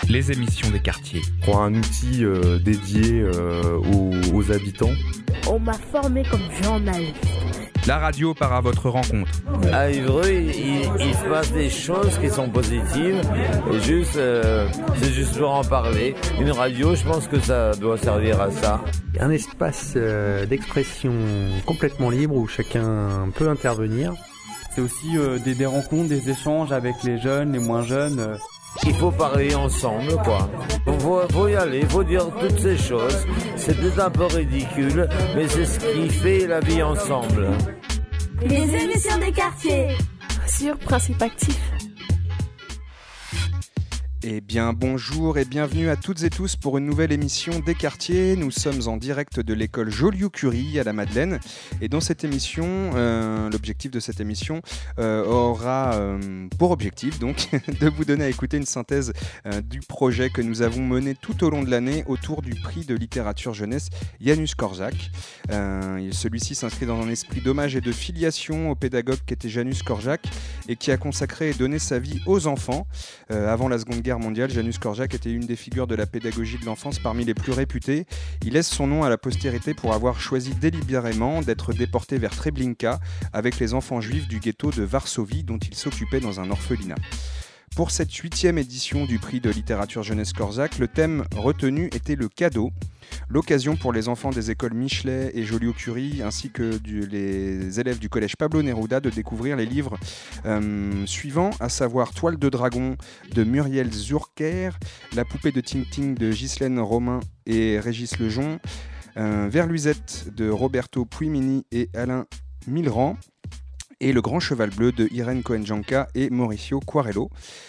Les émissions des quartiers. Pour un outil dédié aux habitants. On m'a formé comme journaliste. La radio part à votre rencontre. À Évreux, il se passe des choses qui sont positives. Et c'est juste pour en parler. Une radio, je pense que ça doit servir à ça. Un espace d'expression complètement libre où chacun peut intervenir. C'est aussi des rencontres, des échanges avec les jeunes, les moins jeunes. Il faut parler ensemble, quoi. Faut y aller, faut dire toutes ces choses. C'est peut-être un peu ridicule, mais c'est ce qui fait la vie ensemble. Les émissions des quartiers sur Principe Actif. Eh bien bonjour et bienvenue à toutes et tous pour une nouvelle émission des quartiers. Nous sommes en direct de l'école Joliot-Curie à la Madeleine. Et dans cette émission, l'objectif de cette émission aura pour objectif donc de vous donner à écouter une synthèse du projet que nous avons mené tout au long de l'année autour du prix de littérature jeunesse Janusz Korczak. Celui-ci s'inscrit dans un esprit d'hommage et de filiation au pédagogue qu'était Janusz Korczak et qui a consacré et donné sa vie aux enfants. Avant la Seconde Guerre mondiale, Janusz Korczak était une des figures de la pédagogie de l'enfance parmi les plus réputées. Il laisse son nom à la postérité pour avoir choisi délibérément d'être déporté vers Treblinka avec les enfants juifs du ghetto de Varsovie dont il s'occupait dans un orphelinat. Pour cette 8e édition du prix de littérature jeunesse Korczak, le thème retenu était le cadeau. L'occasion pour les enfants des écoles Michelet et Joliot-Curie ainsi que les élèves du collège Pablo Neruda de découvrir les livres suivants, à savoir Toile de dragon de Muriel Zurker, La poupée de Tintin de Ghislaine Romain et Régis Lejon, Verluisette de Roberto Puimini et Alain Milran, et Le Grand Cheval Bleu de Irène Cohen-Janka et Mauricio Quarello.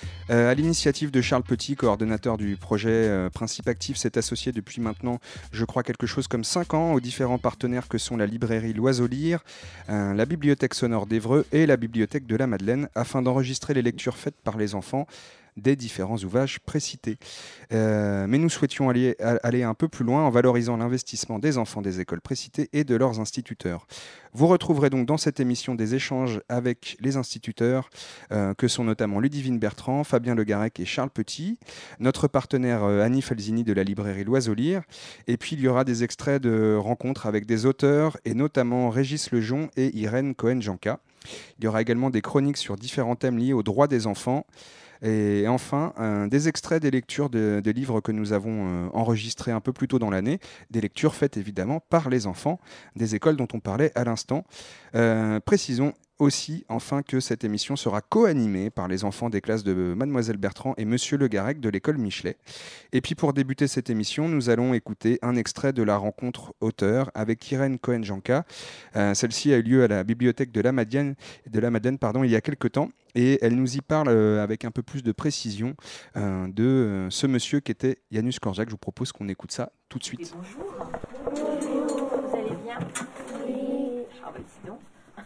À l'initiative de Charles Petit, coordonnateur du projet Principe Actif, s'est associé depuis maintenant, je crois, quelque chose comme 5 ans aux différents partenaires que sont la librairie L'Oiseau Lire, la bibliothèque sonore d'Évreux et la bibliothèque de la Madeleine, afin d'enregistrer les lectures faites par les enfants des différents ouvrages précités. Mais nous souhaitions aller un peu plus loin en valorisant l'investissement des enfants des écoles précitées et de leurs instituteurs. Vous retrouverez donc dans cette émission des échanges avec les instituteurs que sont notamment Ludivine Bertrand, Fabien Le Garec et Charles Petit, notre partenaire Annie Falzini de la librairie L'Oiseau Lire, et puis il y aura des extraits de rencontres avec des auteurs et notamment Régis Lejon et Irène Cohen-Janka. Il y aura également des chroniques sur différents thèmes liés aux droits des enfants. Et enfin, des extraits des lectures de livres que nous avons enregistrés un peu plus tôt dans l'année, des lectures faites évidemment par les enfants des écoles dont on parlait à l'instant. Précisons aussi, enfin, que cette émission sera co-animée par les enfants des classes de Mademoiselle Bertrand et Monsieur Le Garec de l'école Michelet. Et puis pour débuter cette émission, nous allons écouter un extrait de la rencontre auteur avec Irène Cohen-Janka. Celle-ci a eu lieu à la bibliothèque de la Madeleine, il y a quelque temps. Et elle nous y parle avec un peu plus de précision de ce monsieur qui était Janusz Korczak. Je vous propose qu'on écoute ça tout de suite. Bonjour. Vous allez bien? Oui. Ah bah dis donc.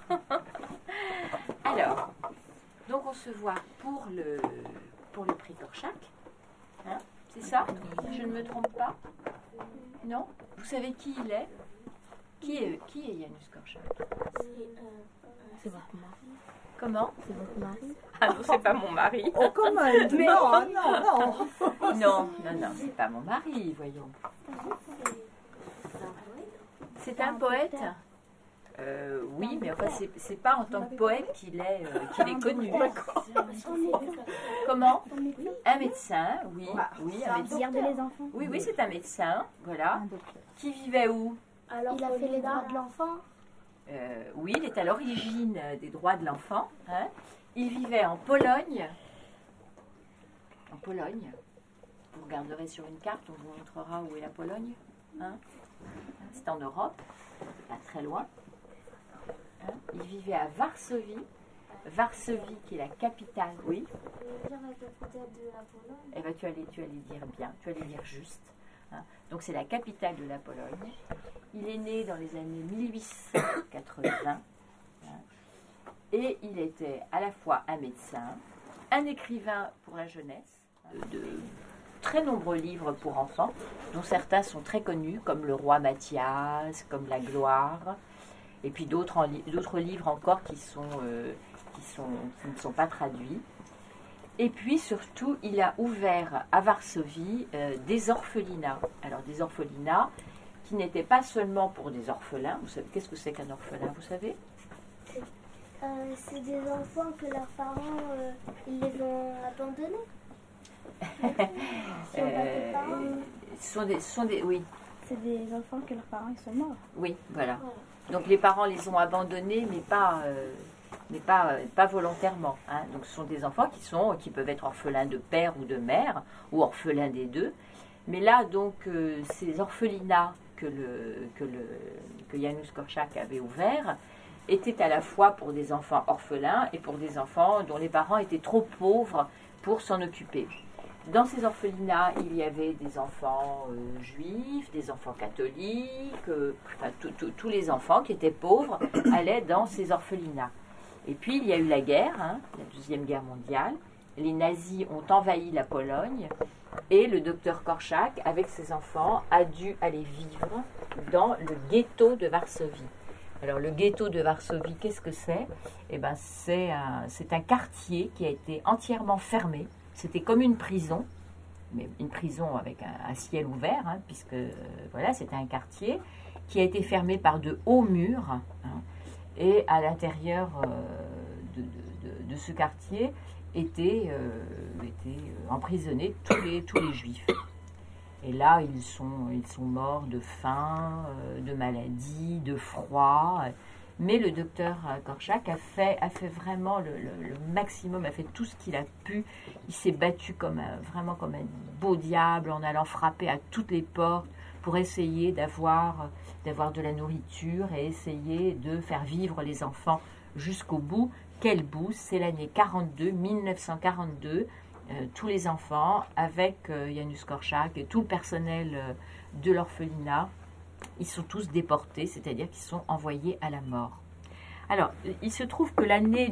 Alors, donc on se voit pour le prix Korczak. Hein, c'est ça? Je ne me trompe pas? Non? Vous savez qui il est? Qui est Janusz Korczak? C'est votre mari. Comment? C'est votre mari. Ah non, c'est pas mon mari. Oh, comment elle dit? Non, c'est pas mon mari, voyons. C'est un poète? Oui, mais enfin, c'est pas en tant que poète qu'il est connu. Comment? Un médecin, oui, un médecin. Il garde les enfants. Oui, c'est un médecin, voilà. Qui vivait où? Alors, il a fait les droits de l'enfant. Oui, il est à l'origine des droits de l'enfant. Hein. Il vivait en Pologne. En Pologne. Vous regarderez sur une carte, on vous montrera où est la Pologne. Hein. C'est en Europe, pas très loin. Hein. Il vivait à Varsovie. Varsovie, qui est la capitale. Oui. Eh ben, tu allais dire bien, tu allais dire juste. Hein. Donc c'est la capitale de la Pologne. Il est né dans les années 1880 hein, et il était à la fois un médecin, un écrivain pour la jeunesse, de très nombreux livres pour enfants, dont certains sont très connus, comme Le Roi Mathias, comme La Gloire, et puis d'autres livres encore qui ne sont pas traduits. Et puis surtout, il a ouvert à Varsovie des orphelinats. Alors des orphelinats qui n'étaient pas seulement pour des orphelins. Vous savez, qu'est-ce que c'est qu'un orphelin, vous savez? C'est des enfants que leurs parents, ils les ont abandonnés. Oui. C'est des enfants que leurs parents, ils sont morts. Oui, voilà. Donc les parents les ont abandonnés, mais pas volontairement. Hein. Donc ce sont des enfants qui peuvent être orphelins de père ou de mère, ou orphelins des deux. Mais là, donc, ces orphelinats que Janusz Korczak avait ouverts étaient à la fois pour des enfants orphelins et pour des enfants dont les parents étaient trop pauvres pour s'en occuper. Dans ces orphelinats, il y avait des enfants juifs, des enfants catholiques, tous les enfants qui étaient pauvres allaient dans ces orphelinats. Et puis, il y a eu la guerre, la Deuxième Guerre mondiale. Les nazis ont envahi la Pologne et le docteur Korczak, avec ses enfants, a dû aller vivre dans le ghetto de Varsovie. Alors, le ghetto de Varsovie, qu'est-ce que c'est? Eh ben, c'est un quartier qui a été entièrement fermé. C'était comme une prison, mais une prison avec un ciel ouvert, puisque voilà, c'était un quartier qui a été fermé par de hauts murs. Et à l'intérieur de ce quartier étaient emprisonnés tous les juifs. Et là, ils sont morts de faim, de maladie, de froid. Mais le docteur Korczak a fait vraiment le maximum, a fait tout ce qu'il a pu. Il s'est battu vraiment comme un beau diable en allant frapper à toutes les portes pour essayer d'avoir de la nourriture et essayer de faire vivre les enfants jusqu'au bout. Quel bout? C'est l'année 1942. Tous les enfants, avec Janusz Korczak et tout le personnel de l'orphelinat, ils sont tous déportés, c'est-à-dire qu'ils sont envoyés à la mort. Alors, il se trouve que l'année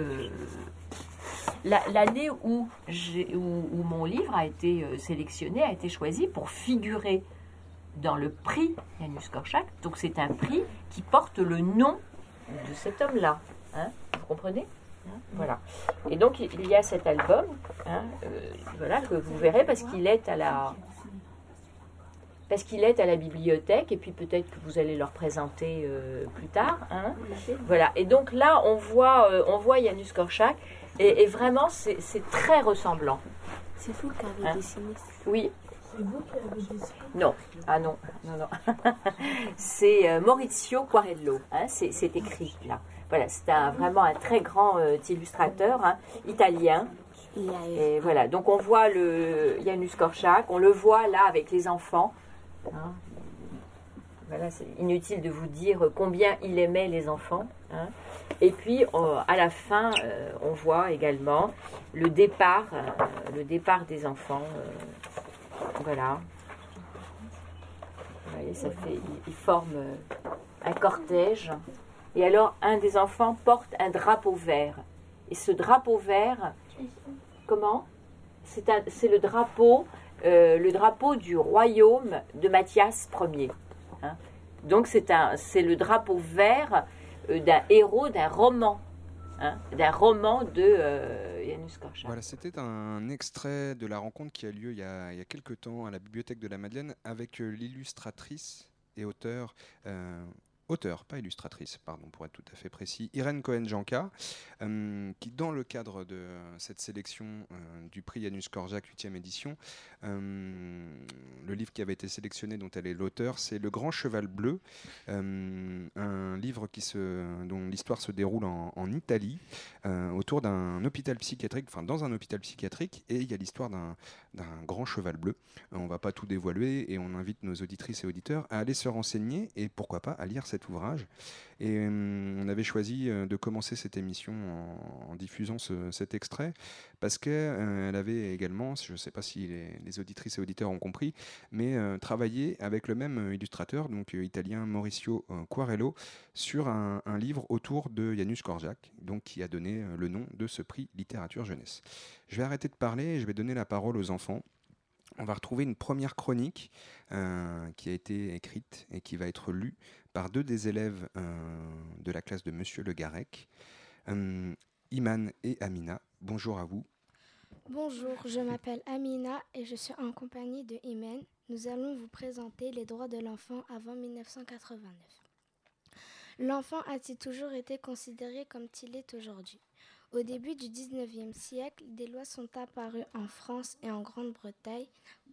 où mon livre a été sélectionné, a été choisi pour figurer dans le prix Janusz Korczak. Donc c'est un prix qui porte le nom de cet homme-là. Vous comprenez? Voilà. Et donc il y a cet album, voilà, que vous verrez parce qu'il est à la bibliothèque, et puis peut-être que vous allez le représenter plus tard. Voilà. Et donc là, on voit Janusz Korczak, et vraiment, c'est très ressemblant. C'est vous qui avez dessiné. Oui. C'est vous qui avez dessiné. Non. Ah non. C'est Maurizio Quarello. C'est écrit là. Voilà, c'est vraiment un très grand illustrateur italien. Et voilà, donc on voit le Janusz Korczak, on le voit là avec les enfants. Voilà, c'est inutile de vous dire combien il aimait les enfants. Et puis à la fin, on voit également le départ des enfants. Voilà. Vous voyez, ils forment un cortège. Et alors, un des enfants porte un drapeau vert. Et ce drapeau vert, comment? C'est le drapeau du royaume de Matthias Ier. Donc, c'est le drapeau vert d'un héros, d'un roman de Janusz Korczak. Voilà, c'était un extrait de la rencontre qui a lieu il y a quelques temps à la bibliothèque de la Madeleine avec l'illustratrice et auteur, pas illustratrice, pardon, pour être tout à fait précis, Irène Cohen-Janka, qui, dans le cadre de cette sélection du prix Janusz Korczak 8e édition, le livre qui avait été sélectionné, dont elle est l'auteur, c'est Le Grand Cheval Bleu, un livre dont l'histoire se déroule en Italie, autour d'un hôpital psychiatrique, enfin dans un hôpital psychiatrique, et il y a l'histoire d'un grand cheval bleu. On ne va pas tout dévoiler, et on invite nos auditrices et auditeurs à aller se renseigner, et pourquoi pas à lire cet ouvrage. Et on avait choisi de commencer cette émission en diffusant cet extrait, parce qu'elle avait également, je ne sais pas si les auditrices et auditeurs ont compris, mais travaillé avec le même illustrateur, donc italien Maurizio Quarello, sur un livre autour de Janusz Korczak, donc qui a donné le nom de ce prix littérature jeunesse. Je vais arrêter de parler et je vais donner la parole aux enfants. On va retrouver une première chronique qui a été écrite et qui va être lue par deux des élèves de la classe de Monsieur Le Garec, Iman et Amina. Bonjour à vous. Bonjour, je m'appelle Amina et je suis en compagnie de Imen. Nous allons vous présenter les droits de l'enfant avant 1989. L'enfant a-t-il toujours été considéré comme il est aujourd'hui ? Au début du 19e siècle, des lois sont apparues en France et en Grande-Bretagne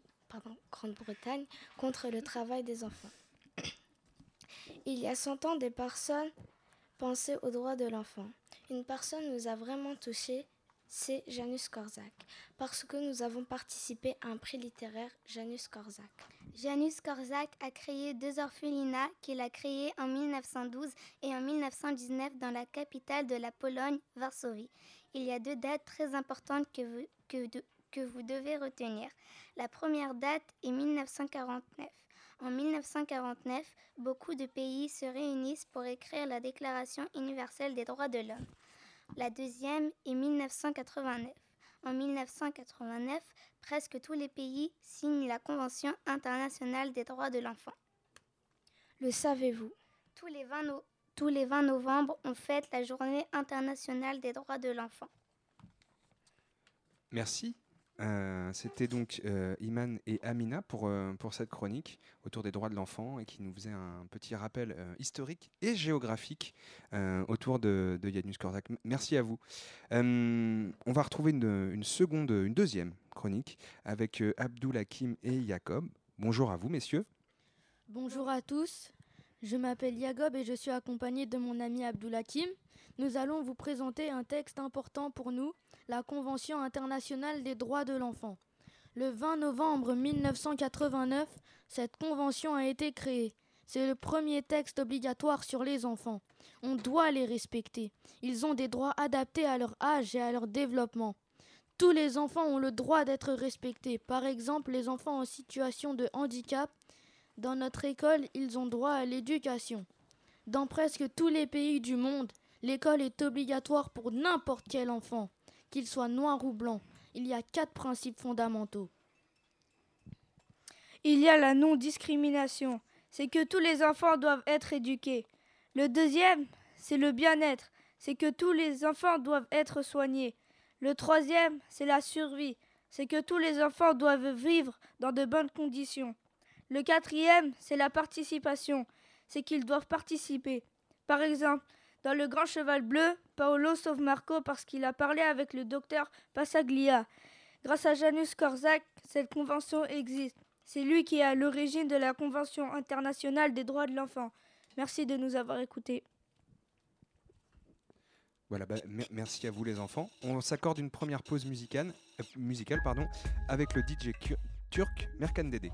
contre le travail des enfants. Il y a 100 ans, des personnes pensaient aux droits de l'enfant. Une personne nous a vraiment touchés, c'est Janusz Korczak, parce que nous avons participé à un prix littéraire Janusz Korczak. Janusz Korczak a créé 2 orphelinats qu'il a créés en 1912 et en 1919 dans la capitale de la Pologne, Varsovie. Il y a 2 dates très importantes que vous devez retenir. La première date est 1949. En 1949, beaucoup de pays se réunissent pour écrire la Déclaration universelle des droits de l'homme. La deuxième est 1989. En 1989, presque tous les pays signent la Convention internationale des droits de l'enfant. Le savez-vous ? Tous les 20 novembre, on fête la Journée internationale des droits de l'enfant. Merci. C'était donc Iman et Amina pour cette chronique autour des droits de l'enfant et qui nous faisait un petit rappel historique et géographique autour de Janusz Korczak. Merci à vous. On va retrouver une deuxième chronique avec Abdulhakim et Jacob. Bonjour à vous, messieurs. Bonjour à tous. Je m'appelle Jacob et je suis accompagné de mon ami Abdulhakim. Nous allons vous présenter un texte important pour nous, la Convention internationale des droits de l'enfant. Le 20 novembre 1989, cette convention a été créée. C'est le premier texte obligatoire sur les enfants. On doit les respecter. Ils ont des droits adaptés à leur âge et à leur développement. Tous les enfants ont le droit d'être respectés. Par exemple, les enfants en situation de handicap. Dans notre école, ils ont droit à l'éducation. Dans presque tous les pays du monde, l'école est obligatoire pour n'importe quel enfant, qu'il soit noir ou blanc. Il y a 4 principes fondamentaux. Il y a la non-discrimination, c'est que tous les enfants doivent être éduqués. Le deuxième, c'est le bien-être, c'est que tous les enfants doivent être soignés. Le troisième, c'est la survie, c'est que tous les enfants doivent vivre dans de bonnes conditions. Le quatrième, c'est la participation, c'est qu'ils doivent participer. Par exemple, dans Le Grand Cheval Bleu, Paolo sauve Marco parce qu'il a parlé avec le docteur Passaglia. Grâce à Janusz Korczak, cette convention existe. C'est lui qui est à l'origine de la Convention internationale des droits de l'enfant. Merci de nous avoir écoutés. Voilà, merci à vous les enfants. On s'accorde une première pause musicale avec le DJ turc Merkan Dede.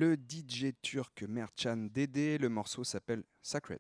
le DJ turc Mertcan Dede. Le morceau s'appelle Sacred.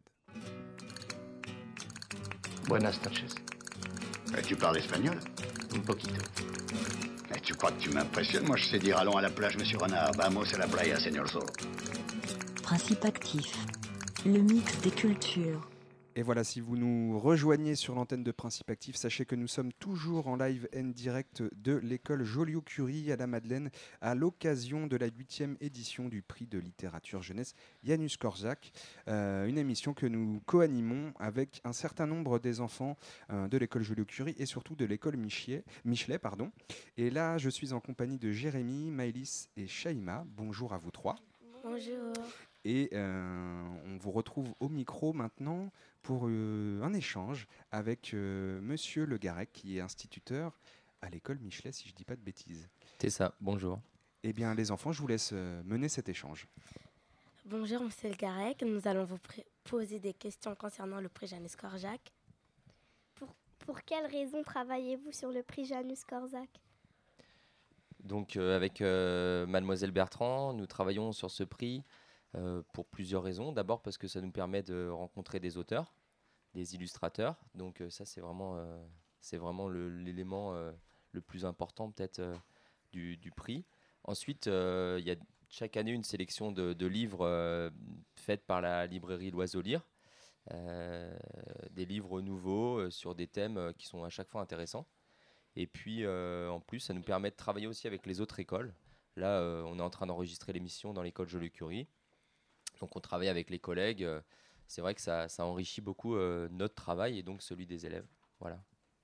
Buenas noches. Tu parles espagnol? Un poquito. Tu crois que tu m'impressionnes? Moi, je sais dire allons à la plage, monsieur Renard. Vamos a la playa, señor Zorro. Principe actif, le mix des cultures. Et voilà, si vous nous rejoignez sur l'antenne de Principe Actif, sachez que nous sommes toujours en live and direct de l'école Joliot-Curie à la Madeleine à l'occasion de la 8e édition du prix de littérature jeunesse Janusz Korczak, une émission que nous co-animons avec un certain nombre des enfants de l'école Joliot-Curie et surtout de l'école Michelet. Et là, je suis en compagnie de Jérémy, Maëlys et Shaima. Bonjour à vous trois. Bonjour. Et on vous retrouve au micro maintenant pour un échange avec Monsieur Le Garec, qui est instituteur à l'école Michelet, si je ne dis pas de bêtises. C'est ça, bonjour. Eh bien, les enfants, je vous laisse mener cet échange. Bonjour, Monsieur Le Garec. Nous allons vous poser des questions concernant le prix Janusz Korczak. Pour quelles raisons travaillez-vous sur le prix Janusz Korczak? Donc, avec Mademoiselle Bertrand, nous travaillons sur ce prix pour plusieurs raisons. D'abord parce que ça nous permet de rencontrer des auteurs, des illustrateurs. Donc ça, c'est vraiment l'élément le plus important peut-être du prix. Ensuite, il y a chaque année une sélection de livres faite par la librairie L'Oiseau Lire. Des livres nouveaux sur des thèmes qui sont à chaque fois intéressants. Et puis, en plus, ça nous permet de travailler aussi avec les autres écoles. Là, on est en train d'enregistrer l'émission dans l'école Joliot-Curie. Donc, on travaille avec les collègues. C'est vrai que ça enrichit beaucoup notre travail et donc celui des élèves. Voilà.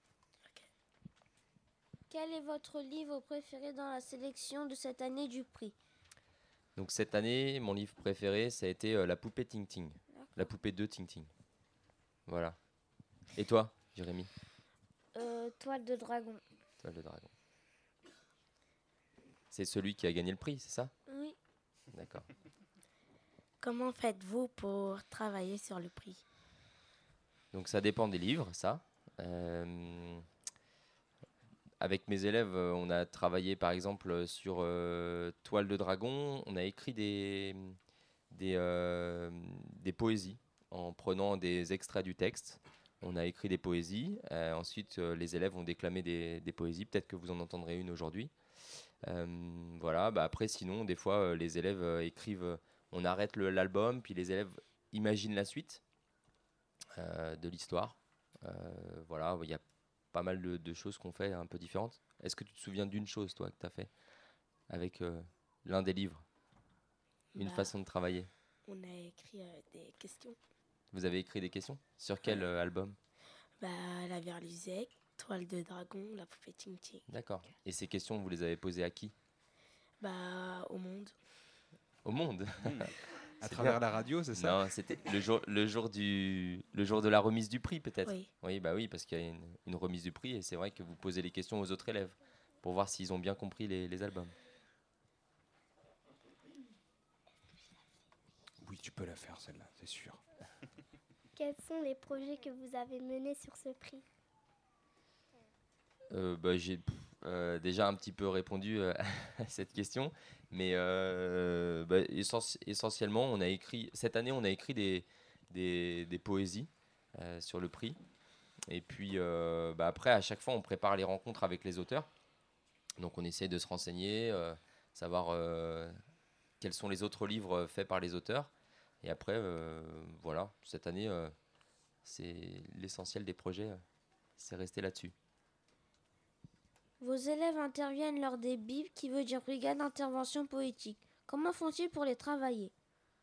Quel est votre livre préféré dans la sélection de cette année du prix? Donc, cette année, mon livre préféré, ça a été La poupée Ting Ting. La poupée de Ting Ting. Voilà. Et toi, Jérémy? Toile de dragon. Toile de dragon. C'est celui qui a gagné le prix, c'est ça? Oui. D'accord. Comment faites-vous pour travailler sur le prix? Donc ça dépend des livres, ça. Avec mes élèves, on a travaillé par exemple sur Toile de dragon. On a écrit des poésies en prenant des extraits du texte. On a écrit des poésies. Ensuite, les élèves ont déclamé des poésies. Peut-être que vous en entendrez une aujourd'hui. Voilà. Après, sinon, des fois, les élèves écrivent. On arrête l'album, puis les élèves imaginent la suite de l'histoire. Voilà. Il y a pas mal de choses qu'on fait un peu différentes. Est-ce que tu te souviens d'une chose, toi, que tu as fait avec l'un des livres? Une façon de travailler? On a écrit des questions. Vous avez écrit des questions? Sur quel album? La Verlusec, Toile de dragon, La poupée Ting Ting. D'accord. Et ces questions, vous les avez posées à qui? Au monde. Au monde? À travers la radio, c'est ça? Non, c'était le jour de la remise du prix, peut-être. Oui. Oui, parce qu'il y a une remise du prix et c'est vrai que vous posez les questions aux autres élèves pour voir s'ils ont bien compris les albums. Oui, tu peux la faire, celle-là, c'est sûr. Quels sont les projets que vous avez menés sur ce prix? J'ai déjà un petit peu répondu à cette question, mais essentiellement, cette année, on a écrit des poésies sur le prix. Et puis, après, à chaque fois, on prépare les rencontres avec les auteurs. Donc, on essaie de se renseigner, savoir quels sont les autres livres faits par les auteurs. Et après, voilà, cette année, c'est l'essentiel des projets, c'est resté là-dessus. Vos élèves interviennent lors des BIP, qui veut dire Brigade d'intervention poétique. Comment font-ils pour les travailler?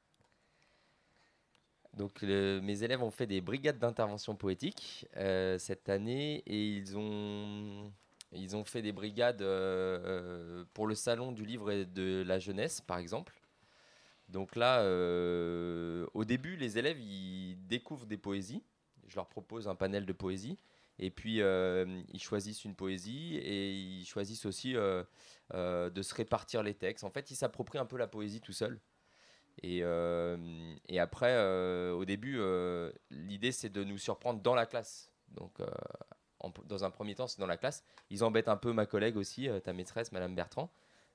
Donc, mes élèves ont fait des brigades d'intervention poétique cette année et ils ont fait des brigades pour le salon du livre et de la jeunesse, par exemple. Donc là, au début, les élèves, ils découvrent des poésies. Je leur propose un panel de poésie. Et puis, ils choisissent une poésie et ils choisissent aussi de se répartir les textes. En fait, ils s'approprient un peu la poésie tout seuls. Et après, au début, l'idée, c'est de nous surprendre dans la classe. Donc, dans un premier temps, c'est dans la classe. Ils embêtent un peu ma collègue aussi, ta maîtresse, Madame Bertrand.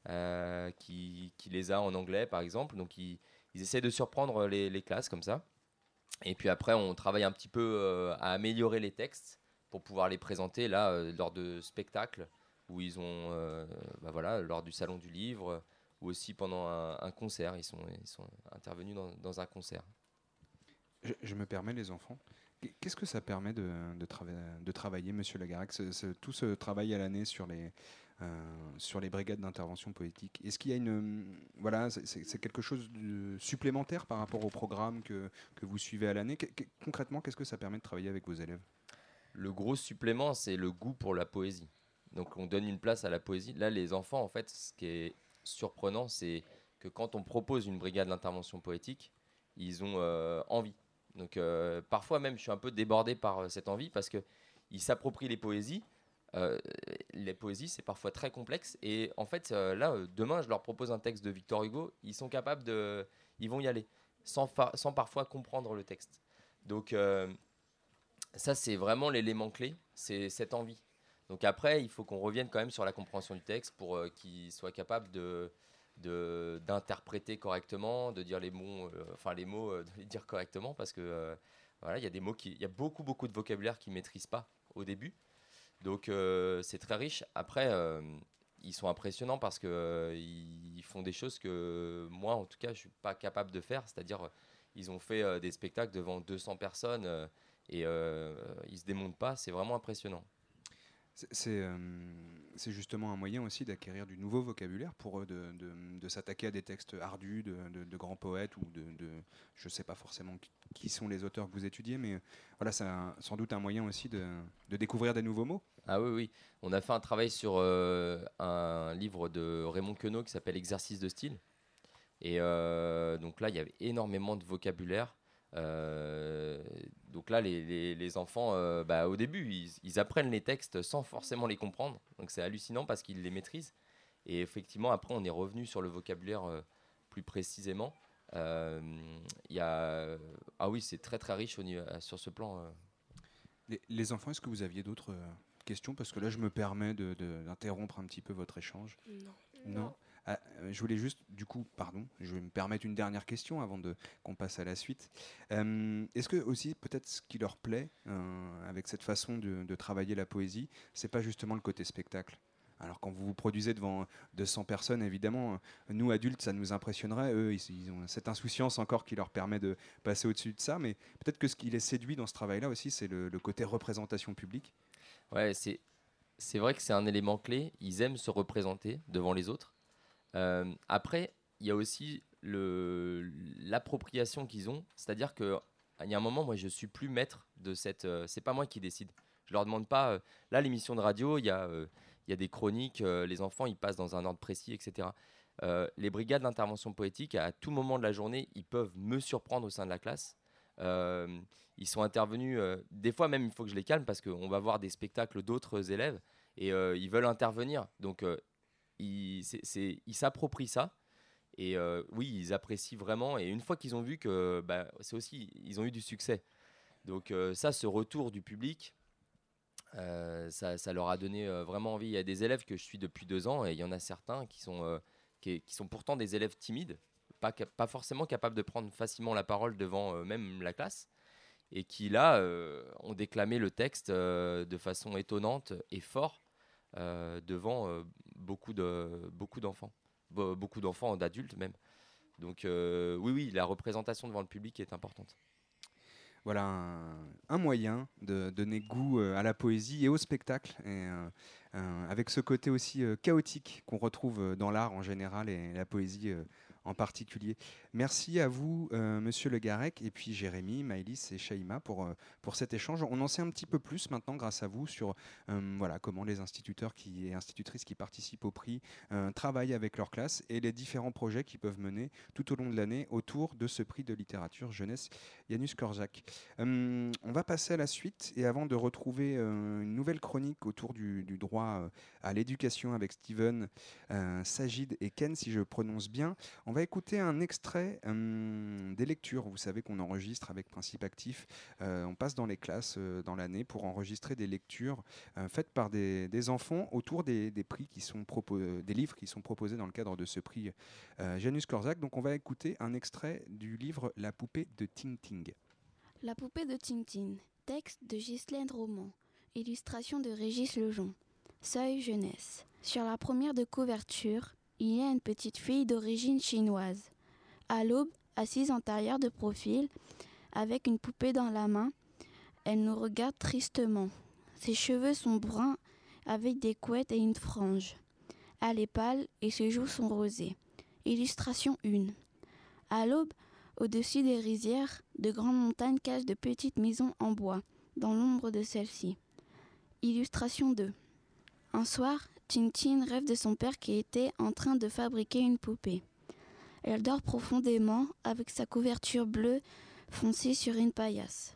qui les a en anglais, par exemple. Donc, ils essaient de surprendre les classes comme ça. Et puis après, on travaille un petit peu à améliorer les textes pour pouvoir les présenter là lors de spectacles où ils ont, lors du Salon du Livre ou aussi pendant un concert. Ils sont intervenus dans un concert. Je me permets, les enfants. Qu'est-ce que ça permet de travailler, Monsieur Lagarec, tout ce travail à l'année sur les brigades d'intervention poétique? Est-ce qu'il y a c'est quelque chose de supplémentaire par rapport au programme que vous suivez à l'année? Concrètement, qu'est-ce que ça permet de travailler avec vos élèves? Le gros supplément, c'est le goût pour la poésie. Donc on donne une place à la poésie. Là, les enfants, en fait, ce qui est surprenant, c'est que quand on propose une brigade d'intervention poétique, ils ont envie. Donc parfois même, je suis un peu débordé par cette envie parce qu'ils s'approprient les poésies. Les poésies, c'est parfois très complexe. Et en fait, demain, je leur propose un texte de Victor Hugo. Ils sont capables ils vont y aller sans parfois comprendre le texte. Donc ça, c'est vraiment l'élément clé, c'est cette envie. Donc après, il faut qu'on revienne quand même sur la compréhension du texte pour qu'ils soient capables d'interpréter correctement, de dire les mots, de les dire correctement, parce que il y a des mots il y a beaucoup de vocabulaire qu'ils maîtrisent pas au début. Donc c'est très riche. Après, ils sont impressionnants parce que ils font des choses que moi, en tout cas, je suis pas capable de faire. C'est-à-dire, ils ont fait des spectacles devant 200 personnes et ils se démontent pas. C'est vraiment impressionnant. C'est justement un moyen aussi d'acquérir du nouveau vocabulaire pour eux, de s'attaquer à des textes ardus de grands poètes ou je ne sais pas forcément qui sont les auteurs que vous étudiez, mais voilà, c'est sans doute un moyen aussi de découvrir des nouveaux mots. Ah oui. On a fait un travail sur un livre de Raymond Queneau qui s'appelle Exercice de style. Et donc là, il y avait énormément de vocabulaire. Donc là, les enfants, au début, ils apprennent les textes sans forcément les comprendre. Donc c'est hallucinant parce qu'ils les maîtrisent. Et effectivement, après, on est revenu sur le vocabulaire plus précisément. Ah oui, c'est très très riche sur ce plan. Les enfants, est-ce que vous aviez d'autres questions? Parce que là, je me permets d'interrompre un petit peu votre échange. Non. Je voulais juste, je vais me permettre une dernière question avant qu'on passe à la suite. Est-ce que aussi, peut-être, ce qui leur plaît avec cette façon de travailler la poésie, c'est pas justement le côté spectacle? Alors quand vous vous produisez devant 200 personnes, évidemment, nous adultes, ça nous impressionnerait. Eux, ils ont cette insouciance encore qui leur permet de passer au-dessus de ça. Mais peut-être que ce qui les séduit dans ce travail-là aussi, c'est le côté représentation publique. Ouais, c'est vrai que c'est un élément clé. Ils aiment se représenter devant les autres. Après, il y a aussi l'appropriation qu'ils ont. C'est-à-dire qu'il y a un moment, moi, je suis plus maître de cette... c'est pas moi qui décide. Je leur demande pas... là, l'émission de radio, il y a des chroniques. Les enfants, ils passent dans un ordre précis, etc. Les brigades d'intervention poétique, à tout moment de la journée, ils peuvent me surprendre au sein de la classe. Ils sont intervenus... des fois, même, il faut que je les calme parce qu'on va voir des spectacles d'autres élèves et ils veulent intervenir. Donc... ils s'approprient ça et oui, ils apprécient vraiment, et une fois qu'ils ont vu que c'est aussi, ils ont eu du succès, donc ce retour du public, ça leur a donné vraiment envie. Il y a des élèves que je suis depuis 2 ans et il y en a certains qui sont pourtant des élèves timides, pas forcément capables de prendre facilement la parole devant même la classe, et qui là ont déclamé le texte de façon étonnante et fort devant beaucoup d'enfants, d'adultes même. Donc oui, la représentation devant le public est importante. Voilà un moyen de donner goût à la poésie et au spectacle, et avec ce côté aussi chaotique qu'on retrouve dans l'art en général et la poésie en particulier. Merci à vous, Monsieur Lagarec, et puis Jérémy, Maëlys et Shaima pour cet échange. On en sait un petit peu plus maintenant grâce à vous sur comment les instituteurs et institutrices qui participent au prix travaillent avec leur classe et les différents projets qu'ils peuvent mener tout au long de l'année autour de ce prix de littérature jeunesse Janusz Korczak. On va passer à la suite, et avant de retrouver une nouvelle chronique autour du droit à l'éducation avec Steven, Sagid et Ken, si je prononce bien, on On va écouter un extrait des lectures. Vous savez qu'on enregistre avec Principe Actif. On passe dans les classes dans l'année pour enregistrer des lectures faites par des enfants autour des prix qui sont des livres qui sont proposés dans le cadre de ce prix Janus Korczak. Donc on va écouter un extrait du livre La poupée de Tintin. La poupée de Tintin, texte de Ghislaine Roman, illustration de Régis Lejon, seuil jeunesse. Sur la première de couverture, il y a une petite fille d'origine chinoise. À l'aube, assise en tailleur de profil, avec une poupée dans la main, elle nous regarde tristement. Ses cheveux sont bruns avec des couettes et une frange. Elle est pâle et ses joues sont rosées. Illustration 1. À l'aube, au-dessus des rizières, de grandes montagnes cachent de petites maisons en bois, dans l'ombre de celles-ci. Illustration 2. Un soir, Tintin rêve de son père qui était en train de fabriquer une poupée. Elle dort profondément avec sa couverture bleue foncée sur une paillasse.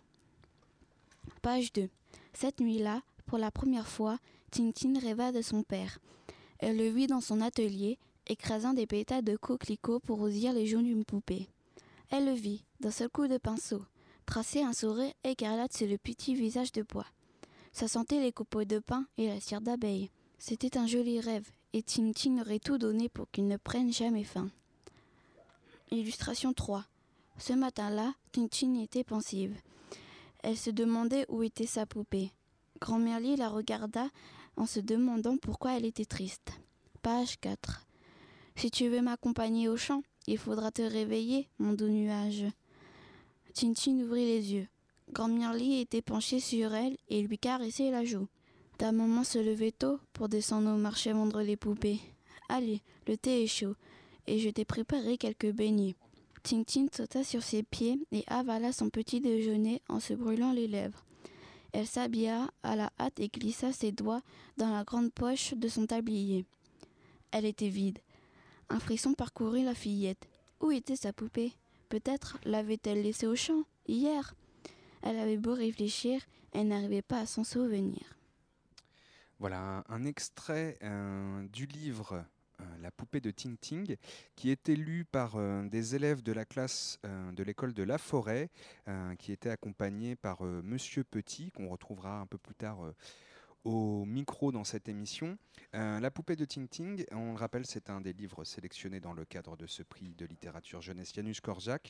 Page 2. Cette nuit-là, pour la première fois, Tintin rêva de son père. Elle le vit dans son atelier, écrasant des pétales de coquelicot pour rosir les joues d'une poupée. Elle le vit, d'un seul coup de pinceau, tracer un sourire écarlate sur le petit visage de bois. Ça sentait les copeaux de pin et la cire d'abeille. C'était un joli rêve, et Tintin aurait tout donné pour qu'il ne prenne jamais fin. Illustration 3. Ce matin-là, Tintin était pensive. Elle se demandait où était sa poupée. Grand Merli la regarda en se demandant pourquoi elle était triste. Page 4. Si tu veux m'accompagner au champ, il faudra te réveiller, mon doux nuage. Tintin ouvrit les yeux. Grand Merli était penché sur elle et lui caressait la joue. Ta maman se levait tôt pour descendre au marché vendre les poupées. Allez, le thé est chaud, et je t'ai préparé quelques beignets. Tintin sauta sur ses pieds et avala son petit déjeuner en se brûlant les lèvres. Elle s'habilla à la hâte et glissa ses doigts dans la grande poche de son tablier. Elle était vide. Un frisson parcourut la fillette. Où était sa poupée? Peut-être l'avait-elle laissée au champ, hier. Elle avait beau réfléchir, elle n'arrivait pas à s'en souvenir. Voilà un extrait du livre La poupée de Tintin, qui était lu par des élèves de la classe de l'école de La Forêt, qui était accompagné par Monsieur Petit, qu'on retrouvera un peu plus tard au micro dans cette émission. La poupée de Tintin, on le rappelle, c'est un des livres sélectionnés dans le cadre de ce prix de littérature jeunesse Janus Korczak,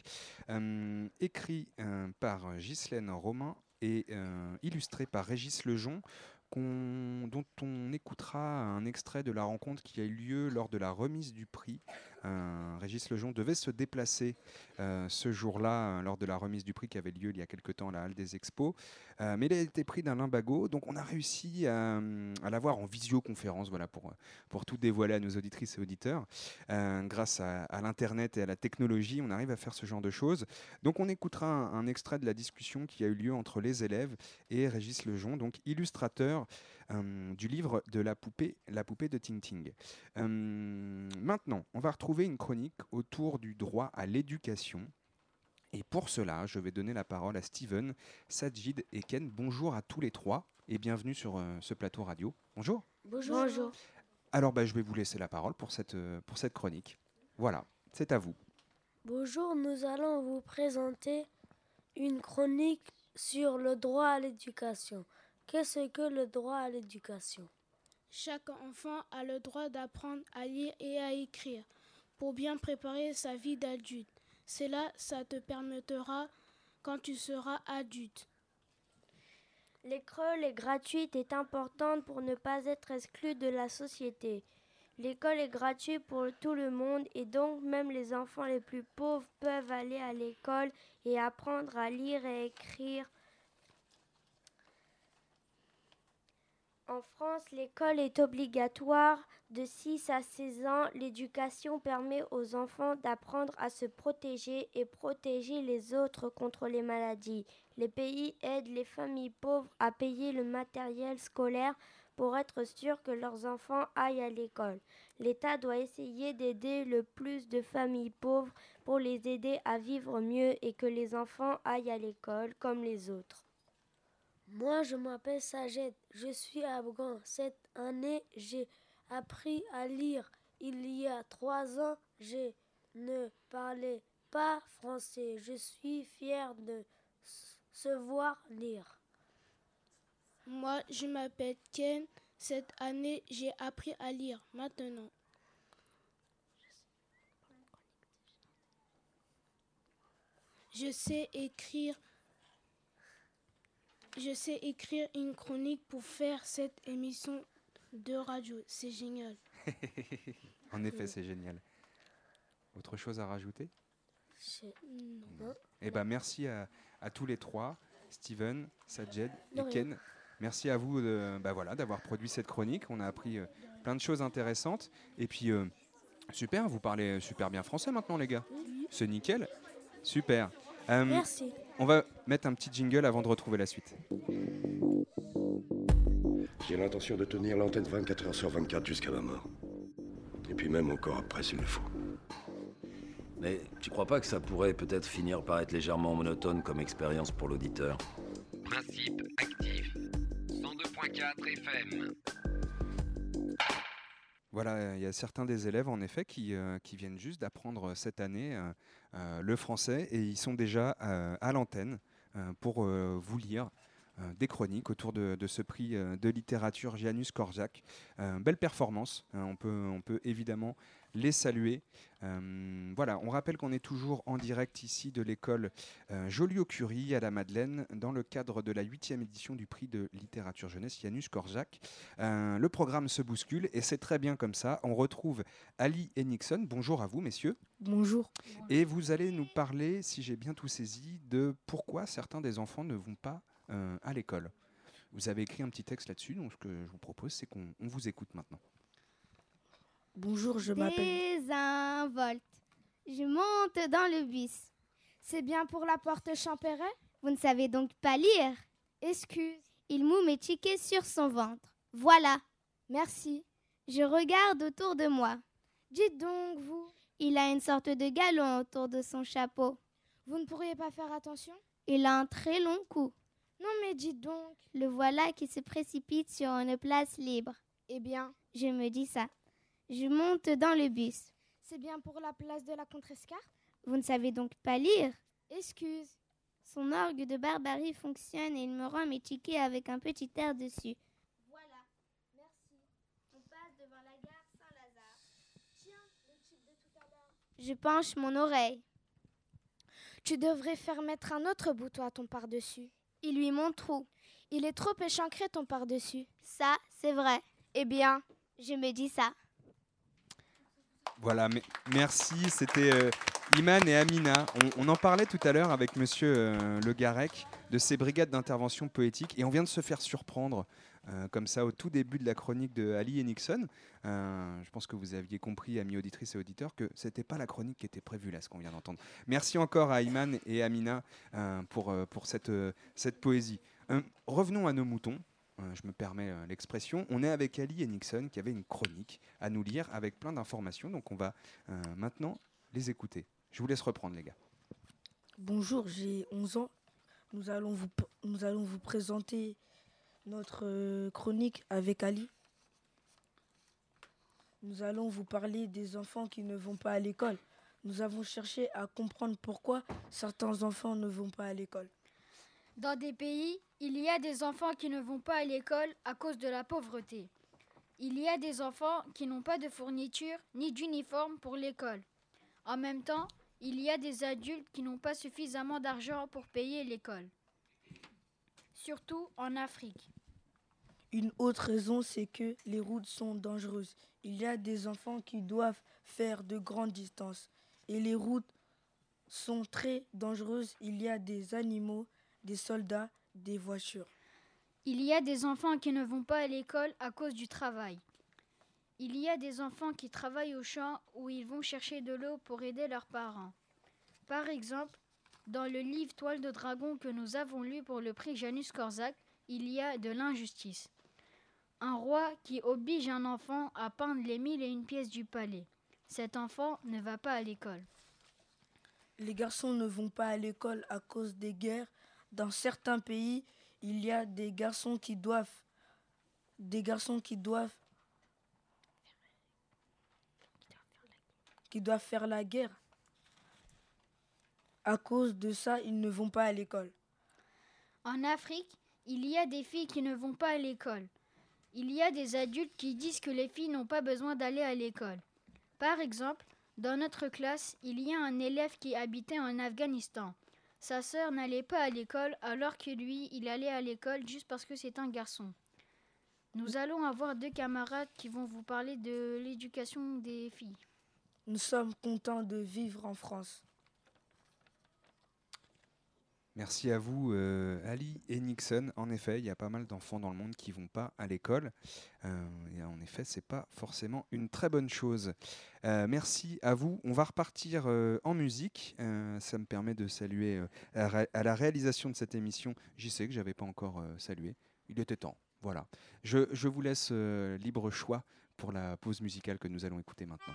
écrit par Ghislaine Roman et illustré par Régis Lejon, dont on écoutera un extrait de la rencontre qui a eu lieu lors de la remise du prix. Régis Lejon devait se déplacer ce jour-là lors de la remise du prix qui avait lieu il y a quelque temps à la Halle des Expos. Mais il a été pris d'un lumbago, donc on a réussi à l'avoir en visioconférence, voilà, pour tout dévoiler à nos auditrices et auditeurs. Grâce à l'Internet et à la technologie, on arrive à faire ce genre de choses. Donc on écoutera un extrait de la discussion qui a eu lieu entre les élèves et Régis Lejon, donc illustrateur du livre de la poupée de Tintin. Maintenant, on va retrouver une chronique autour du droit à l'éducation. Et pour cela, je vais donner la parole à Steven, Sajid et Ken. Bonjour à tous les trois et bienvenue sur ce plateau radio. Bonjour. Bonjour. Bonjour. Alors, je vais vous laisser la parole pour cette chronique. Voilà, c'est à vous. Bonjour, nous allons vous présenter une chronique sur le droit à l'éducation. Qu'est-ce que le droit à l'éducation? Chaque enfant a le droit d'apprendre à lire et à écrire pour bien préparer sa vie d'adulte. Ça te permettra quand tu seras adulte. L'école est gratuite et importante pour ne pas être exclu de la société. L'école est gratuite pour tout le monde et donc même les enfants les plus pauvres peuvent aller à l'école et apprendre à lire et écrire. En France, l'école est obligatoire de 6 à 16 ans. L'éducation permet aux enfants d'apprendre à se protéger et protéger les autres contre les maladies. Les pays aident les familles pauvres à payer le matériel scolaire pour être sûr que leurs enfants aillent à l'école. L'État doit essayer d'aider le plus de familles pauvres pour les aider à vivre mieux et que les enfants aillent à l'école comme les autres. Moi, je m'appelle Sajed, je suis afghan. Cette année, j'ai appris à lire. Il y a 3 ans, j'ai ne parlait pas français. Je suis fier de se voir lire. Moi, je m'appelle Ken. Cette année, j'ai appris à lire. Maintenant, je sais écrire une chronique pour faire cette émission de radio. C'est génial. En effet, c'est génial. Autre chose à rajouter? Non. Eh ben, merci à tous les trois, Steven, Sajed De et rien. Ken. Merci à vous d'avoir produit cette chronique. On a appris plein de choses intéressantes. Et puis, super, vous parlez super bien français maintenant, les gars. C'est nickel. Super. Merci. On va mettre un petit jingle avant de retrouver la suite. J'ai l'intention de tenir l'antenne 24 heures sur 24 jusqu'à ma mort. Et puis même encore après s'il le faut. Mais tu crois pas que ça pourrait peut-être finir par être légèrement monotone comme expérience pour l'auditeur? Principe actif. 102.4 FM. Voilà, il y a certains des élèves en effet qui viennent juste d'apprendre cette année le français et ils sont déjà à l'antenne pour vous lire des chroniques autour de ce prix de littérature Janusz Korczak. Belle performance, on peut évidemment les saluer. Voilà, on rappelle qu'on est toujours en direct ici de l'école Joliot-Curie à la Madeleine dans le cadre de la 8e édition du prix de littérature jeunesse Janusz Korczak. Le programme se bouscule et c'est très bien comme ça. On retrouve Ali et Nixon. Bonjour à vous, messieurs. Bonjour. Et vous allez nous parler, si j'ai bien tout saisi, de pourquoi certains des enfants ne vont pas à l'école. Vous avez écrit un petit texte là-dessus, donc ce que je vous propose, c'est qu'on vous écoute maintenant. Bonjour, je m'appelle... Désinvolte. Je monte dans le bus. C'est bien pour la porte Champéret? Vous ne savez donc pas lire? Excuse. Il moue mes tickets sur son ventre. Voilà. Merci. Je regarde autour de moi. Dites donc, vous. Il a une sorte de galon autour de son chapeau. Vous ne pourriez pas faire attention? Il a un très long cou. Non mais dites donc. Le voilà qui se précipite sur une place libre. Eh bien, je me dis ça. Je monte dans le bus. C'est bien pour la place de la Contrescarpe? Vous ne savez donc pas lire? Excuse. Son orgue de barbarie fonctionne et il me rend mes tickets avec un petit air dessus. Voilà. Merci. On passe devant la gare Saint-Lazare. Tiens, le type de tout à l'heure. Je penche mon oreille. Tu devrais faire mettre un autre bouton à ton par-dessus. Il lui montre trop. Il est trop échancré ton par-dessus. Ça, c'est vrai. Eh bien, je me dis ça. Voilà, merci. C'était Iman et Amina. On en parlait tout à l'heure avec monsieur Le Garec de ces brigades d'intervention poétique et on vient de se faire surprendre comme ça au tout début de la chronique de Ali et Nixon. Je pense que vous aviez compris, amis auditrices et auditeurs, que c'était pas la chronique qui était prévue là, ce qu'on vient d'entendre. Merci encore à Iman et Amina pour cette poésie. Revenons à nos moutons. Je me permets l'expression. On est avec Ali et Nixon qui avaient une chronique à nous lire avec plein d'informations. Donc on va maintenant les écouter. Je vous laisse reprendre, les gars. Bonjour, j'ai 11 ans. Nous allons vous présenter notre chronique avec Ali. Nous allons vous parler des enfants qui ne vont pas à l'école. Nous avons cherché à comprendre pourquoi certains enfants ne vont pas à l'école. Dans des pays, il y a des enfants qui ne vont pas à l'école à cause de la pauvreté. Il y a des enfants qui n'ont pas de fourniture ni d'uniforme pour l'école. En même temps, il y a des adultes qui n'ont pas suffisamment d'argent pour payer l'école. Surtout en Afrique. Une autre raison, c'est que les routes sont dangereuses. Il y a des enfants qui doivent faire de grandes distances. Et les routes sont très dangereuses. Il y a des animaux, des soldats, des voitures. Il y a des enfants qui ne vont pas à l'école à cause du travail. Il y a des enfants qui travaillent au champ où ils vont chercher de l'eau pour aider leurs parents. Par exemple, dans le livre Toile de dragon que nous avons lu pour le prix Janusz Korczak, il y a de l'injustice. Un roi qui oblige un enfant à peindre les 1001 pièces du palais. Cet enfant ne va pas à l'école. Les garçons ne vont pas à l'école à cause des guerres. Dans certains pays, il y a des garçons qui doivent faire la guerre À cause de ça, ils ne vont pas à l'école. En Afrique, il y a des filles qui ne vont pas à l'école. Il y a des adultes qui disent que les filles n'ont pas besoin d'aller à l'école. Par exemple, dans notre classe, il y a un élève qui habitait en Afghanistan. Sa sœur n'allait pas à l'école alors que lui, il allait à l'école juste parce que c'est un garçon. Nous allons avoir 2 camarades qui vont vous parler de l'éducation des filles. Nous sommes contents de vivre en France. Merci à vous, Ali et Nixon. En effet, il y a pas mal d'enfants dans le monde qui ne vont pas à l'école. Et en effet, ce n'est pas forcément une très bonne chose. Merci à vous. On va repartir en musique. Ça me permet de saluer à la réalisation de cette émission JC, que je n'avais pas encore salué. Il était temps. Voilà. Je vous laisse libre choix pour la pause musicale que nous allons écouter maintenant.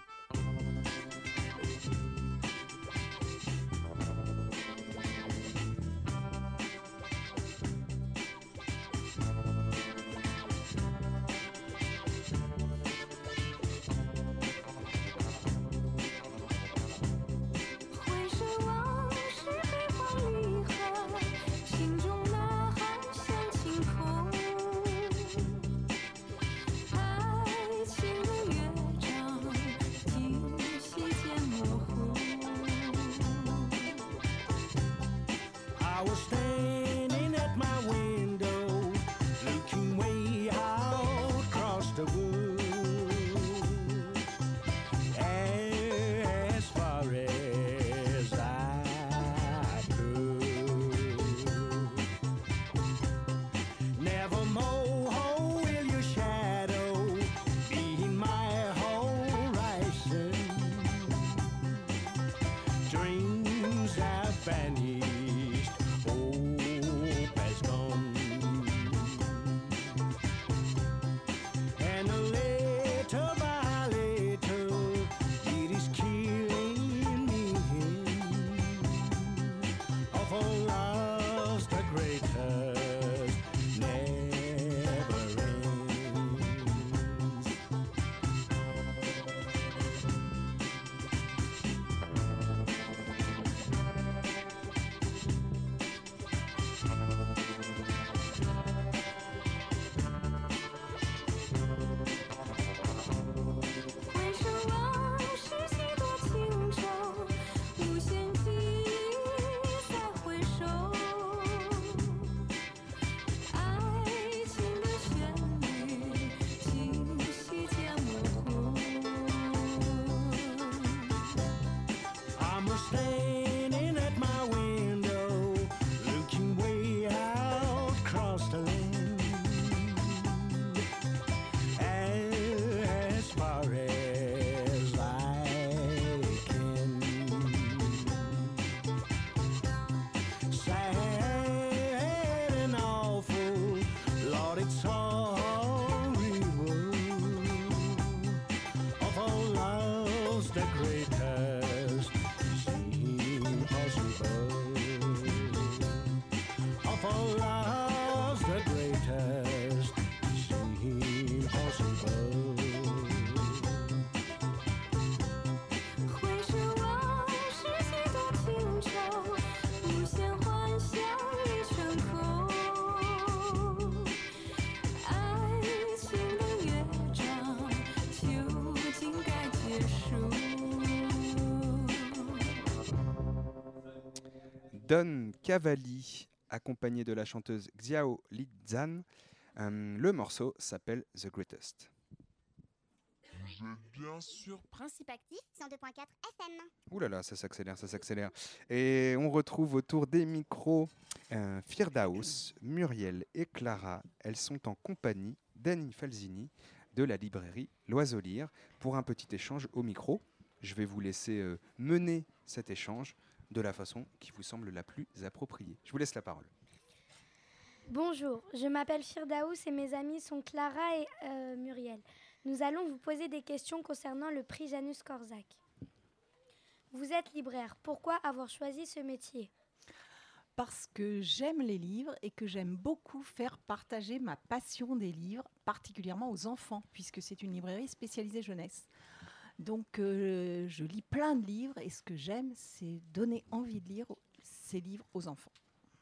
Don Cavalli, accompagné de la chanteuse Xiao Lizan. Le morceau s'appelle The Greatest. Vous êtes bien sûr Principe Actif 102.4 FM. Ouh là là, ça s'accélère, ça s'accélère. Et on retrouve autour des micros Firdaus, Muriel et Clara. Elles sont en compagnie d'Annie Falzini de la librairie L'Oiseau Lire pour un petit échange au micro. Je vais vous laisser mener cet échange de la façon qui vous semble la plus appropriée. Je vous laisse la parole. Bonjour, je m'appelle Firdaus et mes amis sont Clara et Muriel. Nous allons vous poser des questions concernant le prix Janus Korczak. Vous êtes libraire. Pourquoi avoir choisi ce métier ? Parce que j'aime les livres et que j'aime beaucoup faire partager ma passion des livres, particulièrement aux enfants, puisque c'est une librairie spécialisée jeunesse. Donc, je lis plein de livres et ce que j'aime, c'est donner envie de lire ces livres aux enfants.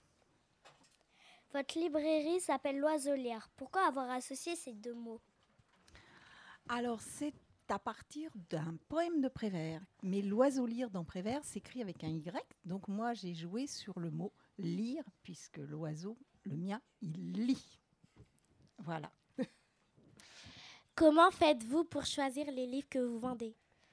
Votre librairie s'appelle L'Oiseau-Lire. Pourquoi avoir associé ces deux mots? Alors, c'est à partir d'un poème de Prévert. Mais l'oiseau-lire dans Prévert s'écrit avec un Y. Donc, moi, j'ai joué sur le mot lire, puisque l'oiseau, le mien, il lit. Voilà. Comment faites-vous pour choisir les livres que vous vendez?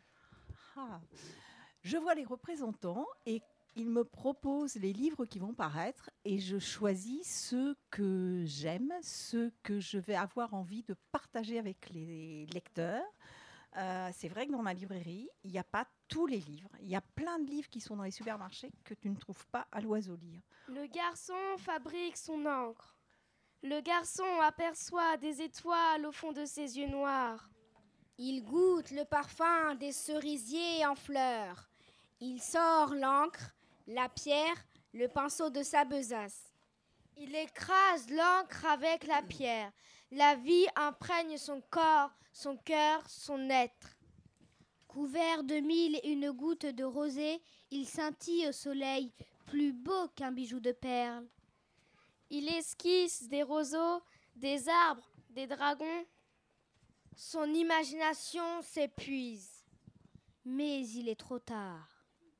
Je vois les représentants et ils me proposent les livres qui vont paraître et je choisis ceux que j'aime, ceux que je vais avoir envie de partager avec les lecteurs. C'est vrai que dans ma librairie, il n'y a pas tous les livres. Il y a plein de livres qui sont dans les supermarchés que tu ne trouves pas à l'Oiseau-Lire. Le garçon fabrique son encre. Le garçon aperçoit des étoiles au fond de ses yeux noirs. Il goûte le parfum des cerisiers en fleurs. Il sort l'encre, la pierre, le pinceau de sa besace. Il écrase l'encre avec la pierre. La vie imprègne son corps, son cœur, son être. Couvert de 1001 gouttes de rosée, il scintille au soleil, plus beau qu'un bijou de perles. Il esquisse des roseaux, des arbres, des dragons. Son imagination s'épuise. Mais il est trop tard.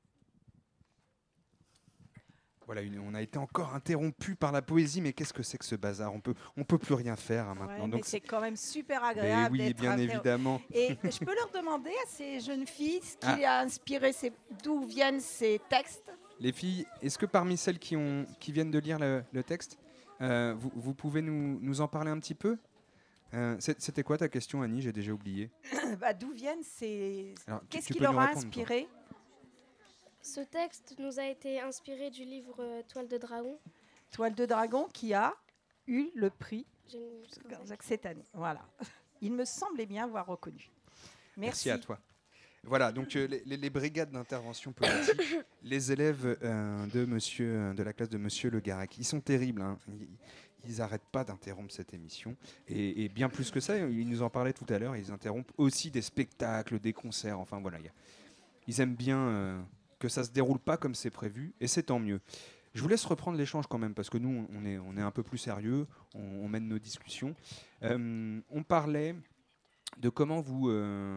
Voilà, on a été encore interrompu par la poésie, mais qu'est-ce que c'est que ce bazar? On peut plus rien faire maintenant. Ouais, donc c'est quand même super agréable. Oui, bien évidemment. Et je peux leur demander à ces jeunes filles ce qui a inspiré, d'où viennent ces textes? Les filles, est-ce que parmi celles qui viennent de lire le texte, vous pouvez nous en parler un petit peu? C'était quoi ta question, Annie? J'ai déjà oublié. D'où viennent ces... Qu'est-ce qui peux leur nous a répondre, inspiré? toi. Ce texte nous a été inspiré du livre Toile de dragon. Toile de dragon qui a eu le prix cette année. Voilà. Il me semblait bien avoir reconnu. Merci à toi. Voilà, donc les brigades d'intervention politique, les élèves de la classe de Monsieur Le Garec, ils sont terribles. Hein. Ils n'arrêtent pas d'interrompre cette émission. Et bien plus que ça, ils nous en parlaient tout à l'heure, ils interrompent aussi des spectacles, des concerts. Enfin voilà, ils aiment bien que ça ne se déroule pas comme c'est prévu, et c'est tant mieux. Je vous laisse reprendre l'échange quand même, parce que nous, on est un peu plus sérieux, on mène nos discussions. On parlait de comment vous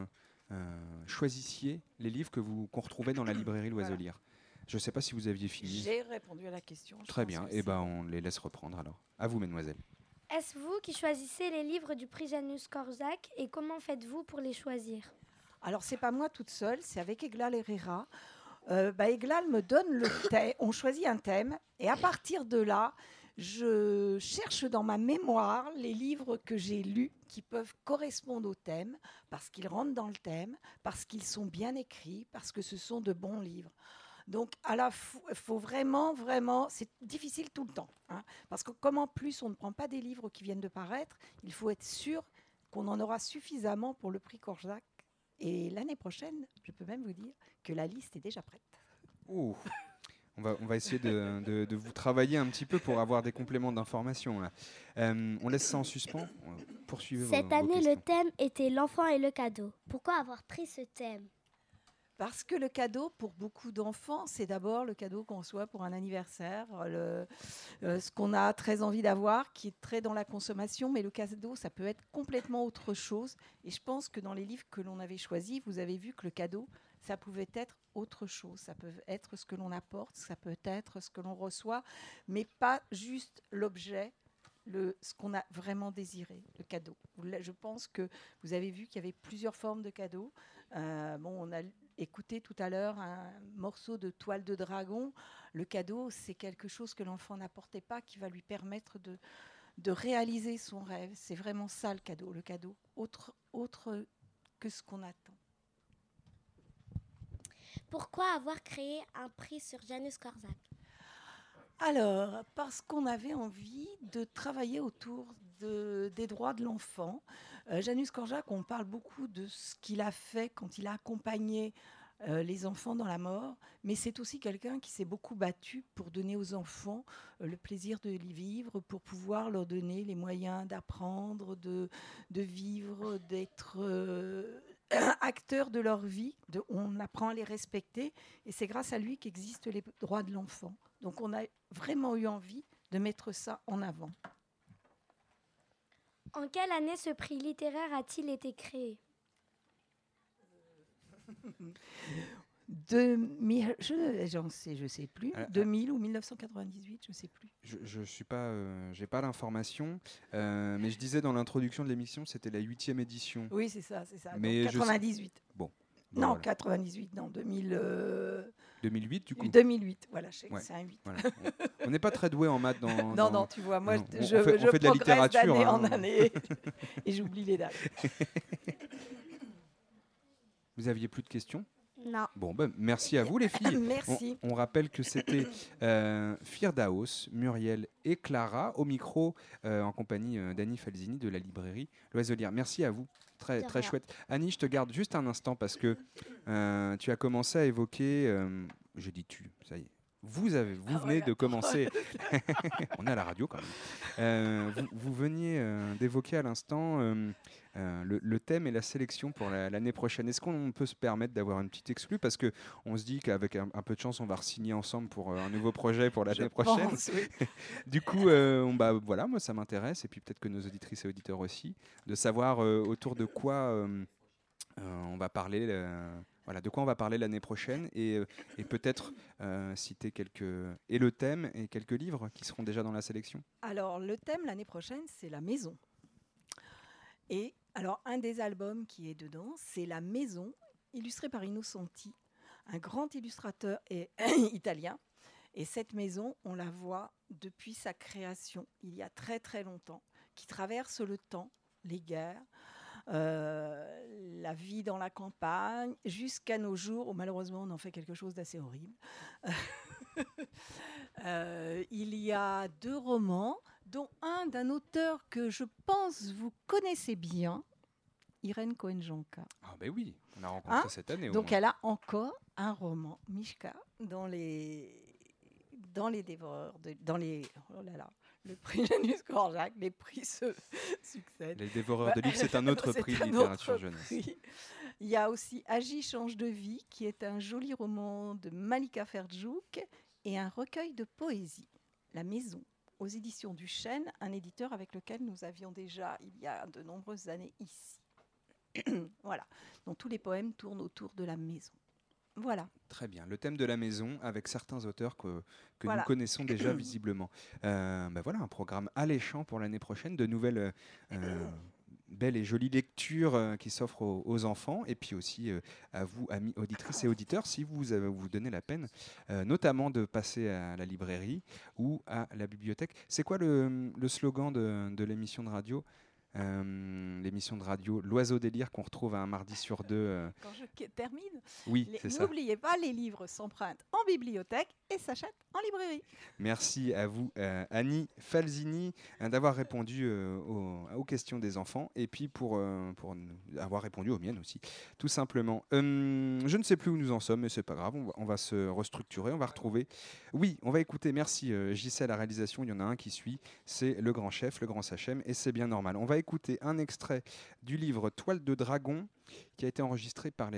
choisissiez les livres qu'on retrouvait dans la librairie L'Oiseau-Lire. Je ne sais pas si vous aviez fini. J'ai répondu à la question. Très bien, et on les laisse reprendre alors. À vous, mesdemoiselles. Est-ce vous qui choisissez les livres du prix Janusz-Korczak et comment faites-vous pour les choisir? Alors, c'est pas moi toute seule, c'est avec Eglal Herrera. Eglal me donne le thème, on choisit un thème, et à partir de là, je cherche dans ma mémoire les livres que j'ai lus qui peuvent correspondre au thème, parce qu'ils rentrent dans le thème, parce qu'ils sont bien écrits, parce que ce sont de bons livres. Donc, il faut vraiment, c'est difficile tout le temps, hein, parce que comme en plus on ne prend pas des livres qui viennent de paraître, il faut être sûr qu'on en aura suffisamment pour le prix Korczak. Et l'année prochaine, je peux même vous dire que la liste est déjà prête. Oh. On va essayer de vous travailler un petit peu pour avoir des compléments d'information. On laisse ça en suspens. Poursuivez Cette année, le thème était l'enfant et le cadeau. Pourquoi avoir pris ce thème? Parce que le cadeau, pour beaucoup d'enfants, c'est d'abord le cadeau qu'on reçoit pour un anniversaire, ce qu'on a très envie d'avoir, qui est très dans la consommation, mais le cadeau, ça peut être complètement autre chose. Et je pense que dans les livres que l'on avait choisis, vous avez vu que le cadeau, ça pouvait être autre chose. Ça peut être ce que l'on apporte, ça peut être ce que l'on reçoit, mais pas juste l'objet, ce qu'on a vraiment désiré, le cadeau. Je pense que vous avez vu qu'il y avait plusieurs formes de cadeaux. On a écouté tout à l'heure un morceau de Toile de dragon. Le cadeau, c'est quelque chose que l'enfant n'apportait pas, qui va lui permettre de réaliser son rêve. C'est vraiment ça le cadeau autre que ce qu'on attend. Pourquoi avoir créé un prix sur Janusz-Korczak? Alors, parce qu'on avait envie de travailler autour des droits de l'enfant. Janusz-Korczak, on parle beaucoup de ce qu'il a fait quand il a accompagné les enfants dans la mort, mais c'est aussi quelqu'un qui s'est beaucoup battu pour donner aux enfants le plaisir de les vivre, pour pouvoir leur donner les moyens d'apprendre, de vivre, d'être acteurs de leur vie, on apprend à les respecter, et c'est grâce à lui qu'existent les droits de l'enfant. Donc on a vraiment eu envie de mettre ça en avant. En quelle année ce prix littéraire a-t-il été créé ? 2000, je sais plus. 2000 ou 1998, je sais plus. Je suis pas, j'ai pas l'information, mais je disais dans l'introduction de l'émission, c'était la 8e édition. Oui, c'est ça. Mais donc 98. Bon. Non, voilà. 98, non, 2008 du coup. 2008, voilà, c'est un 8. Voilà. On n'est pas très doué en maths dans. Non, tu vois, moi, on je fait de la littérature d'année hein. en année et j'oublie les dates. Vous aviez plus de questions ? Non. Bon, ben, merci à vous les filles. Merci. On rappelle que c'était Firdaus, Muriel et Clara au micro en compagnie d'Annie Falzini de la librairie L'Oiselière. Merci à vous. Très, très chouette. Annie, je te garde juste un instant parce que tu as commencé à évoquer... j'ai dit tu, ça y est. Vous venez de commencer... On est à la radio quand même. Vous veniez d'évoquer à l'instant le thème et la sélection pour l'année prochaine. Est-ce qu'on peut se permettre d'avoir une petite exclue ? Parce qu'on se dit qu'avec un peu de chance, on va re-signer ensemble pour un nouveau projet pour l'année prochaine. Pense, oui. Du coup, voilà, moi ça m'intéresse, et puis peut-être que nos auditrices et auditeurs aussi, de savoir autour de quoi on va parler... Voilà, de quoi on va parler l'année prochaine et peut-être citer et le thème et quelques livres qui seront déjà dans la sélection. Alors, le thème l'année prochaine, c'est la maison. Et alors, un des albums qui est dedans, c'est La Maison, illustré par Innocenti, un grand illustrateur italien. Et cette maison, on la voit depuis sa création, il y a très très longtemps, qui traverse le temps, les guerres, la vie dans la campagne, jusqu'à nos jours où malheureusement on en fait quelque chose d'assez horrible. Il y a 2 romans, dont un d'un auteur que je pense vous connaissez bien, Irène Cohen-Jonca. Ah ben oui, on a rencontré cette année. Donc elle a encore un roman, Mishka, dans les dévoreurs, le prix Janus Korczak, les prix se succèdent. Les dévoreurs de livres, c'est un autre prix de littérature jeunesse. Il y a aussi Agi change de vie, qui est un joli roman de Malika Ferjouk et un recueil de poésie, La Maison, aux éditions du Chêne, un éditeur avec lequel nous avions déjà, il y a de nombreuses années, ici. Voilà. Donc tous les poèmes tournent autour de la maison. Voilà. Très bien. Le thème de la maison avec certains auteurs que voilà. Nous connaissons déjà visiblement. Voilà, un programme alléchant pour l'année prochaine, de nouvelles belles et jolies lectures qui s'offrent aux enfants, et puis aussi à vous, amis auditrices et auditeurs, si vous donnez la peine, notamment de passer à la librairie ou à la bibliothèque. C'est quoi le slogan de l'émission de radio ? L'émission de radio L'Oiseau des Lyres qu'on retrouve un mardi sur 2. Quand je termine, oui, c'est ça. N'oubliez pas, les livres s'empruntent en bibliothèque et s'achètent en librairie. Merci à vous, Annie Falzini, d'avoir répondu aux questions des enfants, et puis pour avoir répondu aux miennes aussi, tout simplement. Je ne sais plus où nous en sommes, mais c'est pas grave, on va se restructurer, on va retrouver. Oui, on va écouter, merci JC à la réalisation, il y en a un qui suit, c'est Le Grand Chef, Le Grand Sachem, et c'est bien normal. On va écouter un extrait du livre Toile de Dragon qui a été enregistré par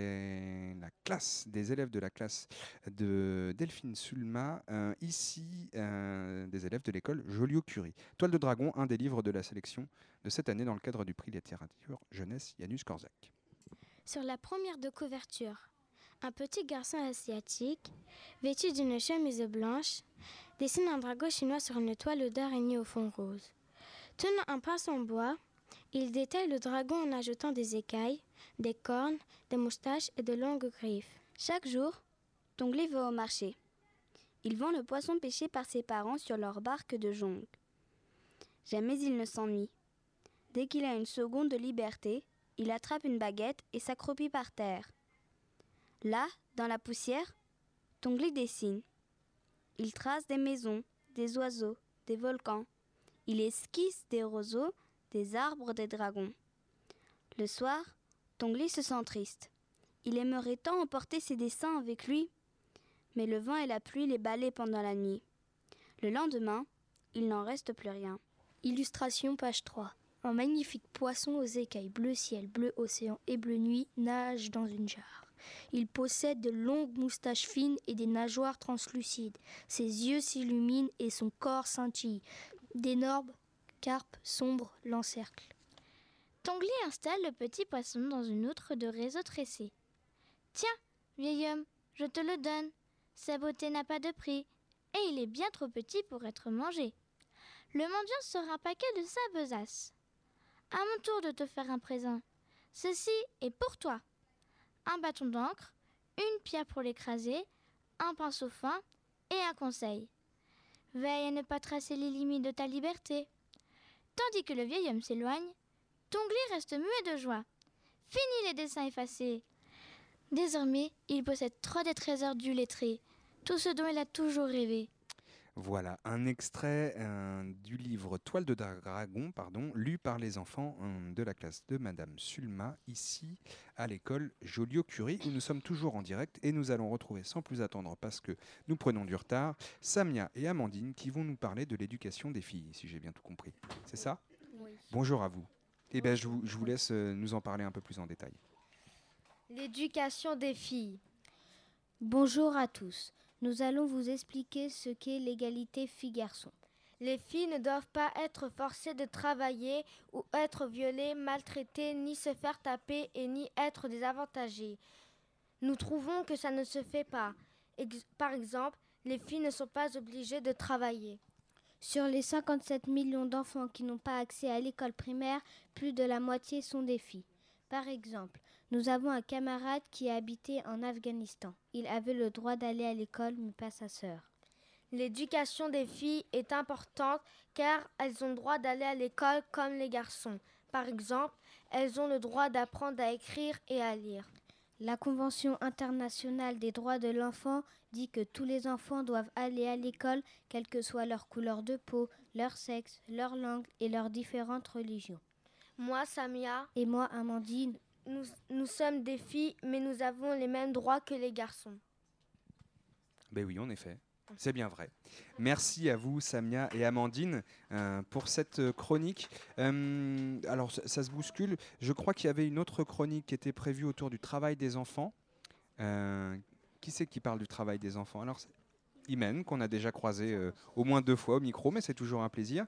des élèves de la classe de Delphine Sulma, ici des élèves de l'école Joliot-Curie. Toile de Dragon, un des livres de la sélection de cette année dans le cadre du prix littérature jeunesse Janus Korczak. Sur la première de couverture, un petit garçon asiatique, vêtu d'une chemise blanche, dessine un dragon chinois sur une toile d'araignée au fond rose. Tenant un pinceau en bois, il détaille le dragon en ajoutant des écailles, des cornes, des moustaches et de longues griffes. Chaque jour, Tongli va au marché. Il vend le poisson pêché par ses parents sur leur barque de jongle. Jamais il ne s'ennuie. Dès qu'il a une seconde de liberté, il attrape une baguette et s'accroupit par terre. Là, dans la poussière, Tongli dessine. Il trace des maisons, des oiseaux, des volcans. Il esquisse des roseaux, des arbres, des dragons. Le soir, Tongli se sent triste. Il aimerait tant emporter ses dessins avec lui, mais le vent et la pluie les balaient pendant la nuit. Le lendemain, il n'en reste plus rien. Illustration page 3. Un magnifique poisson aux écailles bleu ciel, bleu océan et bleu nuit nage dans une jarre. Il possède de longues moustaches fines et des nageoires translucides. Ses yeux s'illuminent et son corps scintille. D'énormes carpes sombres l'encerclent. Tongli installe le petit poisson dans une outre de réseau tressé. « Tiens, vieil homme, je te le donne. Sa beauté n'a pas de prix, et il est bien trop petit pour être mangé. Le mendiant sort un paquet de sa besace. À mon tour de te faire un présent. Ceci est pour toi. Un bâton d'encre, une pierre pour l'écraser, un pinceau fin et un conseil. Veille à ne pas tracer les limites de ta liberté. » Tandis que le vieil homme s'éloigne, Tongli reste muet de joie. Fini les dessins effacés. Désormais, il possède 3 des trésors du lettré, tout ce dont il a toujours rêvé. Voilà, un extrait du livre Toile de dragon, lu par les enfants de la classe de Madame Sulma, ici à l'école Joliot-Curie, où nous sommes toujours en direct et nous allons retrouver sans plus attendre, parce que nous prenons du retard, Samia et Amandine qui vont nous parler de l'éducation des filles, si j'ai bien tout compris. C'est ça ? Oui. Bonjour à vous. Eh bien, je vous laisse nous en parler un peu plus en détail. L'éducation des filles. Bonjour à tous. Nous allons vous expliquer ce qu'est l'égalité filles-garçons. Les filles ne doivent pas être forcées de travailler ou être violées, maltraitées, ni se faire taper et ni être désavantagées. Nous trouvons que ça ne se fait pas. Par exemple, les filles ne sont pas obligées de travailler. Sur les 57 millions d'enfants qui n'ont pas accès à l'école primaire, plus de la moitié sont des filles. Par exemple, nous avons un camarade qui habitait en Afghanistan. Il avait le droit d'aller à l'école, mais pas sa sœur. L'éducation des filles est importante car elles ont le droit d'aller à l'école comme les garçons. Par exemple, elles ont le droit d'apprendre à écrire et à lire. La Convention internationale des droits de l'enfant dit que tous les enfants doivent aller à l'école, quelle que soit leur couleur de peau, leur sexe, leur langue et leurs différentes religions. Moi, Samia, et moi, Amandine, nous sommes des filles, mais nous avons les mêmes droits que les garçons. Ben oui, en effet. C'est bien vrai. Merci à vous, Samia et Amandine, pour cette chronique. Alors, ça se bouscule. Je crois qu'il y avait une autre chronique qui était prévue autour du travail des enfants. Qui c'est qui parle du travail des enfants? Alors, c'est Imen, qu'on a déjà croisé au moins 2 fois au micro, mais c'est toujours un plaisir.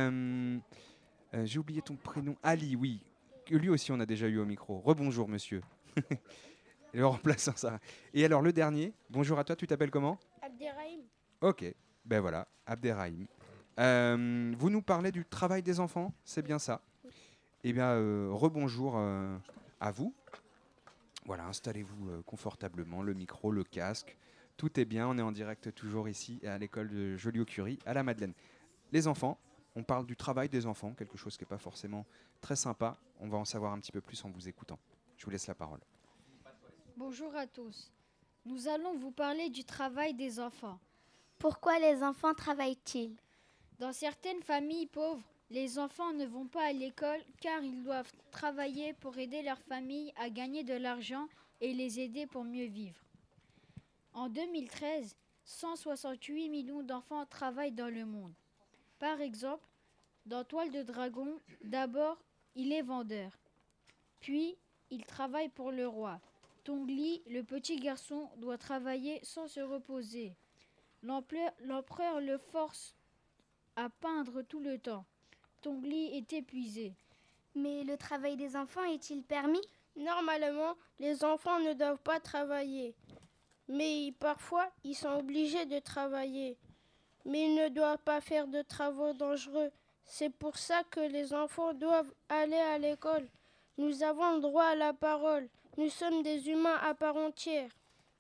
J'ai oublié ton prénom. Ali, oui. Lui aussi, on a déjà eu au micro. Rebonjour, monsieur. Le remplaçant, ça. Et alors, le dernier. Bonjour à toi, tu t'appelles comment? Abderrahim. Ok, ben voilà, Abderrahim. Vous nous parlez du travail des enfants, c'est bien ça? Eh bien, rebonjour à vous. Voilà, installez-vous confortablement, le micro, le casque. Tout est bien, on est en direct toujours ici à l'école de Joliot-Curie, à la Madeleine. Les enfants, on parle du travail des enfants, quelque chose qui n'est pas forcément très sympa. On va en savoir un petit peu plus en vous écoutant. Je vous laisse la parole. Bonjour à tous. Nous allons vous parler du travail des enfants. Pourquoi les enfants travaillent-ils? Dans certaines familles pauvres, les enfants ne vont pas à l'école car ils doivent travailler pour aider leur famille à gagner de l'argent et les aider pour mieux vivre. En 2013, 168 millions d'enfants travaillent dans le monde. Par exemple, dans Toile de dragon, d'abord, il est vendeur. Puis, il travaille pour le roi. Tongli, le petit garçon, doit travailler sans se reposer. L'empereur le force à peindre tout le temps. Tongli est épuisé. Mais le travail des enfants est-il permis? Normalement, les enfants ne doivent pas travailler. Mais parfois, ils sont obligés de travailler. Mais ils ne doivent pas faire de travaux dangereux. C'est pour ça que les enfants doivent aller à l'école. Nous avons le droit à la parole. Nous sommes des humains à part entière.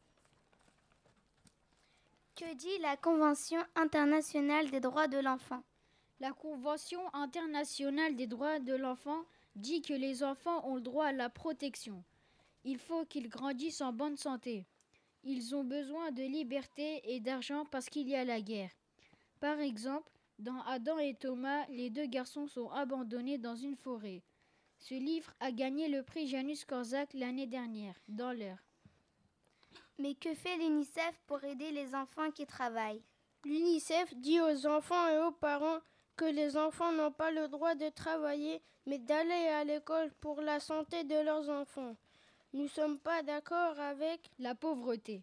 Que dit la Convention internationale des droits de l'enfant? La Convention internationale des droits de l'enfant dit que les enfants ont le droit à la protection. Il faut qu'ils grandissent en bonne santé. Ils ont besoin de liberté et d'argent parce qu'il y a la guerre. Par exemple, dans Adam et Thomas, les 2 garçons sont abandonnés dans une forêt. Ce livre a gagné le prix Janus Korczak l'année dernière, dans l'heure. Mais que fait l'UNICEF pour aider les enfants qui travaillent? L'UNICEF dit aux enfants et aux parents que les enfants n'ont pas le droit de travailler, mais d'aller à l'école pour la santé de leurs enfants. Nous ne sommes pas d'accord avec la pauvreté.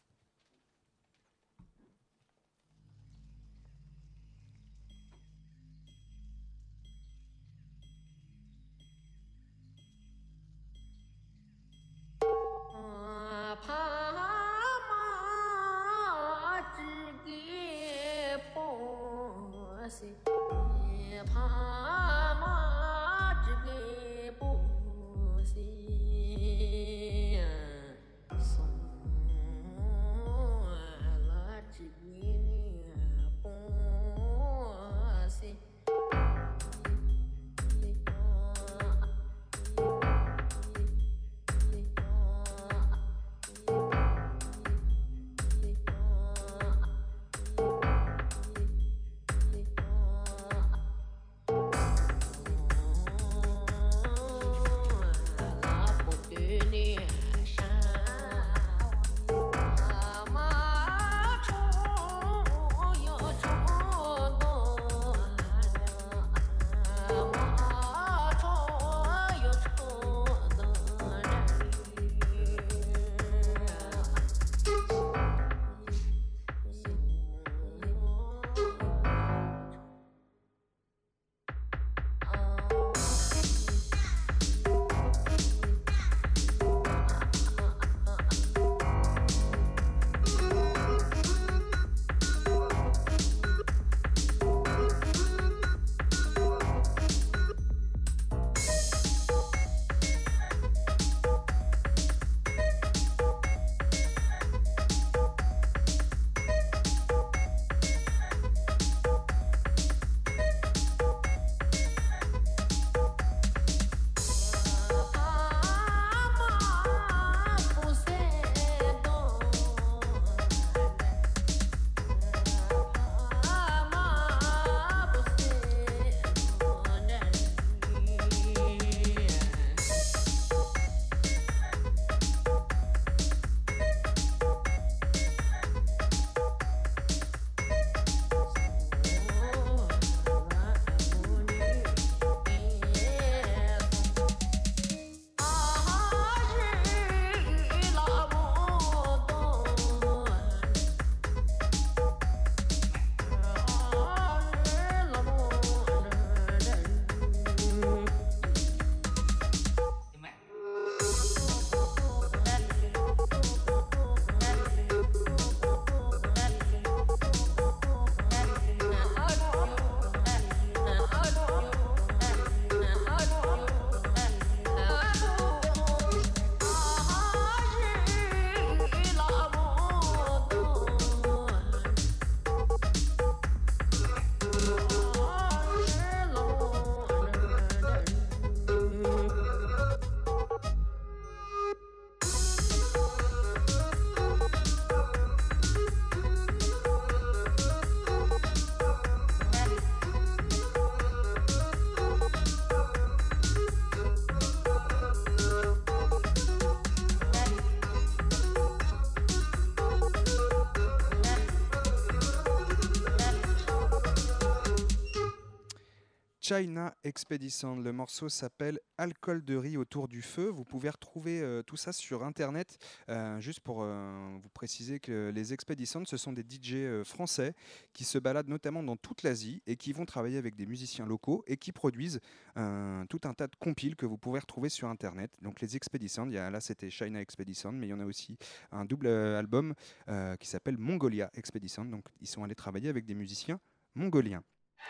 China Expedition. Le morceau s'appelle Alcool de riz autour du feu. Vous pouvez retrouver tout ça sur Internet. Juste pour vous préciser que les Expeditions, ce sont des DJ français qui se baladent notamment dans toute l'Asie et qui vont travailler avec des musiciens locaux et qui produisent tout un tas de compiles que vous pouvez retrouver sur Internet. Donc les Expeditions, là c'était China Expedition, mais il y en a aussi un double album qui s'appelle Mongolia Expedition. Donc ils sont allés travailler avec des musiciens mongoliens.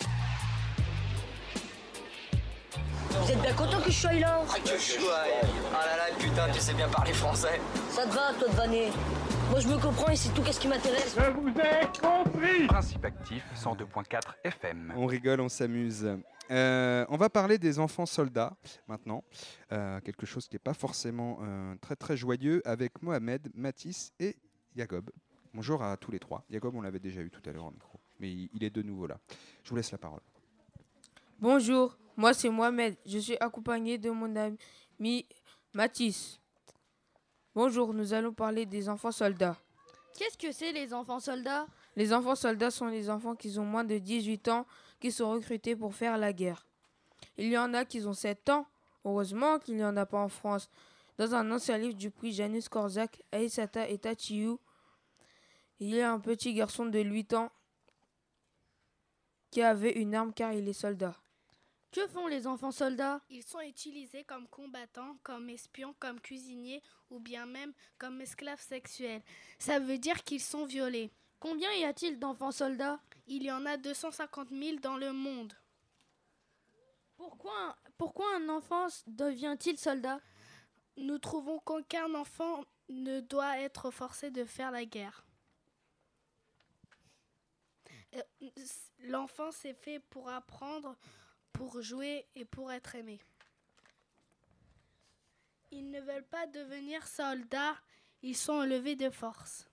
Vous êtes bien content que je sois là? Ah que chouette! Ah là là, putain, tu sais bien parler français. Ça te va, toi de vanner? Moi je me comprends et c'est tout qu'est-ce qui m'intéresse. Je vous ai compris! Principe actif, 102.4 FM. On rigole, on s'amuse. On va parler des enfants soldats maintenant. Quelque chose qui n'est pas forcément très très joyeux avec Mohamed, Mathis et Jacob. Bonjour à tous les trois. Jacob, on l'avait déjà eu tout à l'heure au micro, mais il est de nouveau là. Je vous laisse la parole. Bonjour, moi c'est Mohamed. Je suis accompagné de mon ami Mathis. Bonjour, nous allons parler des enfants soldats. Qu'est-ce que c'est les enfants soldats? Les enfants soldats sont les enfants qui ont moins de 18 ans qui sont recrutés pour faire la guerre. Il y en a qui ont 7 ans. Heureusement qu'il n'y en a pas en France. Dans un ancien livre du prix Janusz Korczak, Aïsata et Tachiou, il y a un petit garçon de 8 ans qui avait une arme car il est soldat. Que font les enfants soldats? Ils sont utilisés comme combattants, comme espions, comme cuisiniers ou bien même comme esclaves sexuels. Ça veut dire qu'ils sont violés. Combien y a-t-il d'enfants soldats? Il y en a 250 000 dans le monde. Pourquoi un enfant devient-il soldat? Nous trouvons qu'aucun enfant ne doit être forcé de faire la guerre. L'enfant c'est fait pour apprendre, pour jouer et pour être aimé. Ils ne veulent pas devenir soldats, ils sont enlevés de force.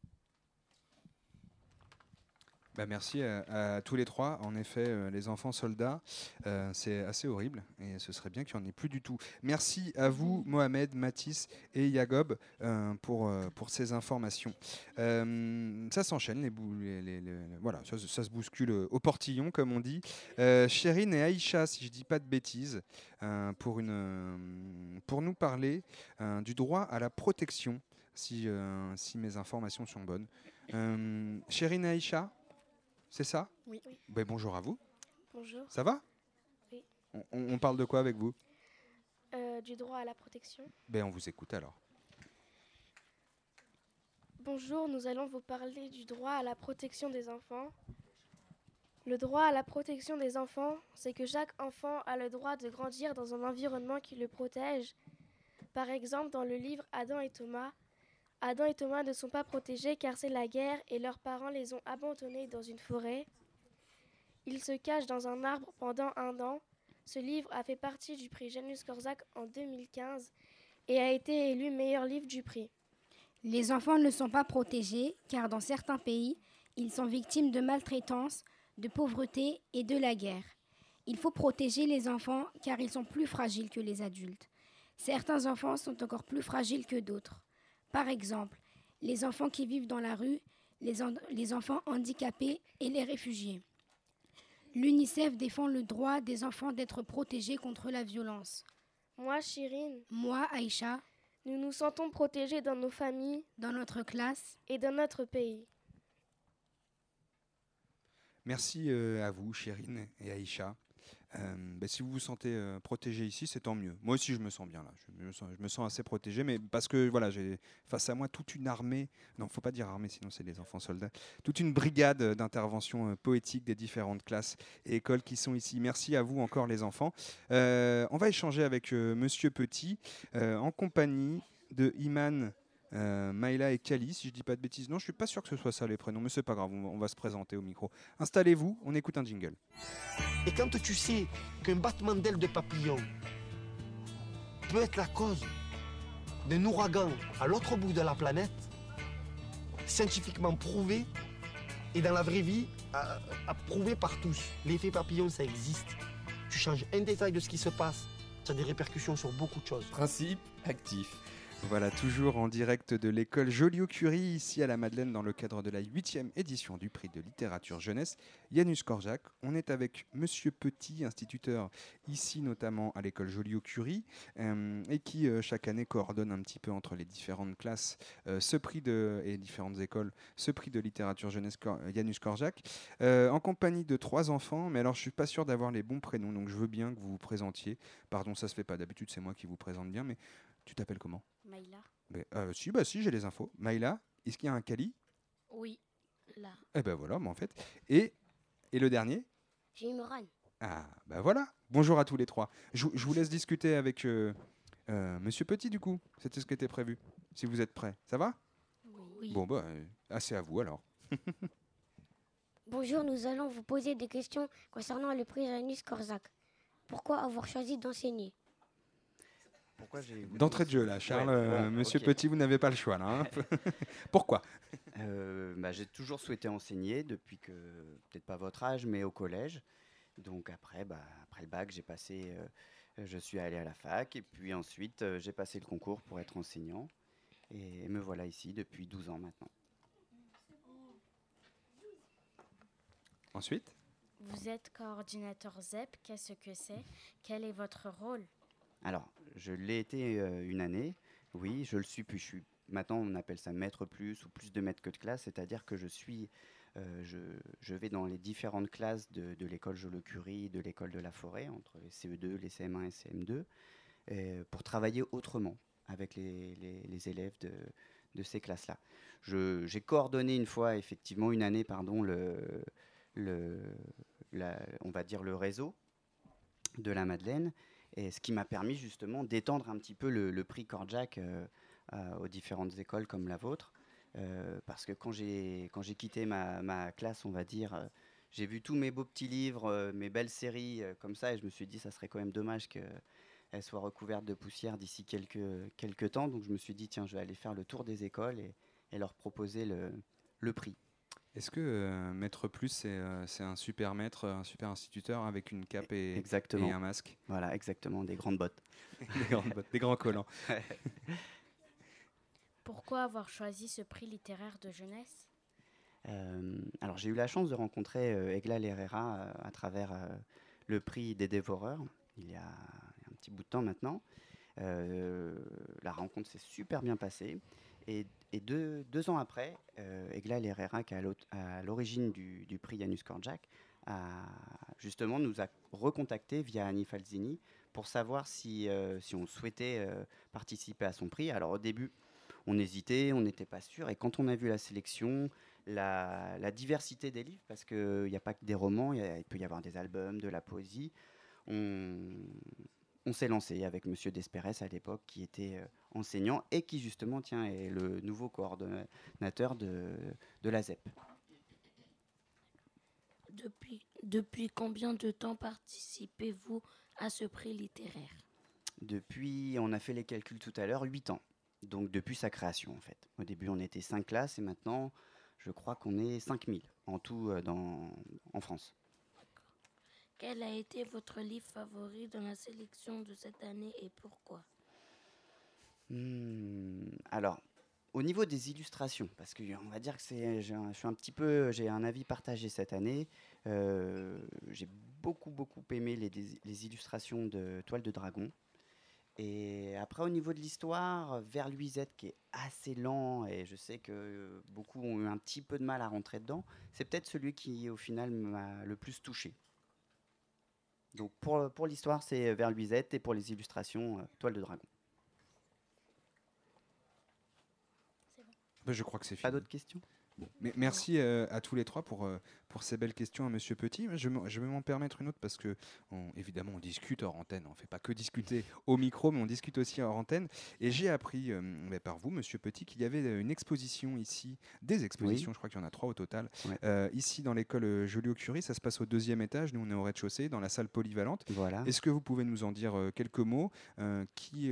Merci à tous les trois. En effet, les enfants soldats, c'est assez horrible et ce serait bien qu'il n'y en ait plus du tout. Merci à vous, Mohamed, Mathis et Yagob, pour ces informations. Ça s'enchaîne, voilà, ça se bouscule au portillon, comme on dit. Chérine et Aïcha, si je ne dis pas de bêtises, pour nous parler du droit à la protection, si mes informations sont bonnes. Chérine et Aïcha, c'est ça? Oui. Bonjour à vous. Bonjour. Ça va? Oui. On parle de quoi avec vous? Du droit à la protection. On vous écoute alors. Bonjour, nous allons vous parler du droit à la protection des enfants. Le droit à la protection des enfants, c'est que chaque enfant a le droit de grandir dans un environnement qui le protège. Par exemple, dans le livre Adam et Thomas ne sont pas protégés car c'est la guerre et leurs parents les ont abandonnés dans une forêt. Ils se cachent dans un arbre pendant 1 an. Ce livre a fait partie du prix Janusz Korczak en 2015 et a été élu meilleur livre du prix. Les enfants ne sont pas protégés car dans certains pays, ils sont victimes de maltraitance, de pauvreté et de la guerre. Il faut protéger les enfants car ils sont plus fragiles que les adultes. Certains enfants sont encore plus fragiles que d'autres. Par exemple, les enfants qui vivent dans la rue, les enfants handicapés et les réfugiés. L'UNICEF défend le droit des enfants d'être protégés contre la violence. Moi, Chirine. Moi, Aïcha. Nous nous sentons protégés dans nos familles, dans notre classe et dans notre pays. Merci à vous, Chérine et Aïcha. Si vous vous sentez protégé ici, c'est tant mieux. Moi aussi, je me sens bien là. Je me sens assez protégé, mais parce que voilà, j'ai face à moi toute une armée. Non, faut pas dire armée, sinon c'est des enfants soldats. Toute une brigade d'intervention poétique des différentes classes et écoles qui sont ici. Merci à vous encore, les enfants. On va échanger avec Monsieur Petit en compagnie de Iman. Maïla et Kali, si je dis pas de bêtises. Non, je suis pas sûr que ce soit ça les prénoms, mais c'est pas grave, on va se présenter au micro. Installez-vous, on écoute un jingle. Et quand tu sais qu'un battement d'aile de papillon peut être la cause d'un ouragan à l'autre bout de la planète, scientifiquement prouvé, et dans la vraie vie, prouvé par tous, l'effet papillon, ça existe. Tu changes un détail de ce qui se passe, ça a des répercussions sur beaucoup de choses. Principe actif. Voilà, toujours en direct de l'école Joliot-Curie, ici à la Madeleine, dans le cadre de la 8e édition du prix de littérature jeunesse Janusz Korczak. On est avec Monsieur Petit, instituteur ici notamment à l'école Joliot-Curie, et qui chaque année coordonne un petit peu entre les différentes classes et différentes écoles ce prix de littérature jeunesse Janusz Korczak, en compagnie de 3 enfants. Mais alors je suis pas sûr d'avoir les bons prénoms, donc je veux bien que vous vous présentiez. Pardon, ça se fait pas d'habitude, c'est moi qui vous présente bien, mais tu t'appelles comment? Maïla. Si, j'ai les infos. Maïla, est-ce qu'il y a un Kali? Oui, là. Voilà, en fait. Et le dernier? J'ai Moran. Ah, voilà. Bonjour à tous les 3. Je vous laisse discuter avec Monsieur Petit, du coup. C'était ce qui était prévu. Si vous êtes prêts. Ça va? Oui. Bon, assez à vous, alors. Bonjour, nous allons vous poser des questions concernant le prix Janusz Korczak. Pourquoi avoir choisi d'enseigner? D'entrée de jeu, là, Charles, Monsieur okay. Petit, vous n'avez pas le choix, là. Hein. Pourquoi? J'ai toujours souhaité enseigner, depuis que, peut-être pas votre âge, mais au collège. Donc après le bac, je suis allé à la fac, et puis ensuite, j'ai passé le concours pour être enseignant. Et me voilà ici depuis 12 ans maintenant. Ensuite, Vous êtes coordinateur ZEP, qu'est-ce que c'est? Quel est votre rôle? Alors, je l'ai été une année, oui, je le suis, puis je suis maintenant on appelle ça maître plus ou plus de maître que de classe, c'est-à-dire que je vais dans les différentes classes de l'école Joliot-Curie, de l'école de la Forêt, entre les CE2, les CM1 et CM2, pour travailler autrement avec les élèves de ces classes-là. J'ai coordonné une année, on va dire le réseau de la Madeleine, et ce qui m'a permis justement d'étendre un petit peu le prix Korjak aux différentes écoles comme la vôtre, parce que quand j'ai quitté ma classe, on va dire, j'ai vu tous mes beaux petits livres, mes belles séries comme ça, et je me suis dit ça serait quand même dommage qu'elles soient recouvertes de poussière d'ici quelques temps, donc je me suis dit tiens, je vais aller faire le tour des écoles et leur proposer le prix. est-ce que Maître Plus, c'est un super maître, un super instituteur avec une cape et un masque? Voilà, exactement, des grandes bottes. Des grands collants. Pourquoi avoir choisi ce prix littéraire de jeunesse? Alors j'ai eu la chance de rencontrer Eglal Herrera à travers le prix des dévoreurs, il y a un petit bout de temps maintenant. La rencontre s'est super bien passée. Et 2 ans après, Eglal Herrera, qui est à l'origine du prix Janusz Korczak, justement nous a recontacté via Annie Falzini pour savoir si on souhaitait participer à son prix. Alors au début, on hésitait, on n'était pas sûr. Et quand on a vu la sélection, la diversité des livres, parce qu'il n'y a pas que des romans, il peut y avoir des albums, de la poésie, on s'est lancé avec Monsieur Desperes à l'époque, qui était enseignant et qui justement est le nouveau coordonnateur de la ZEP. Depuis combien de temps participez-vous à ce prix littéraire? Depuis, on a fait les calculs tout à l'heure, 8 ans. Donc depuis sa création en fait. Au début on était 5 classes et maintenant je crois qu'on est 5000 en tout en France. Quel a été votre livre favori dans la sélection de cette année et pourquoi? Alors, au niveau des illustrations, parce qu'on va dire que j'ai un avis partagé cette année. J'ai beaucoup aimé les illustrations de Toile de Dragon. Et après, au niveau de l'histoire, Vers Louisette, qui est assez lent, et je sais que beaucoup ont eu un petit peu de mal à rentrer dedans, c'est peut-être celui qui, au final, m'a le plus touché. Donc, pour l'histoire, c'est Vers Louisette, et pour les illustrations, Toile de Dragon. Je crois que c'est fini. Pas d'autres questions? Bon. Mais merci à tous les trois pour ces belles questions à Monsieur Petit. Je vais m'en permettre une autre parce que, évidemment, on discute hors antenne. On ne fait pas que discuter au micro, mais on discute aussi hors antenne. Et j'ai appris par vous, Monsieur Petit, qu'il y avait une exposition ici, des expositions, je crois qu'il y en a 3 au total, ici dans l'école Joliot-Curie. Ça se passe au 2e étage. Nous, on est au rez-de-chaussée, dans la salle polyvalente. Voilà. Est-ce que vous pouvez nous en dire quelques mots? Qui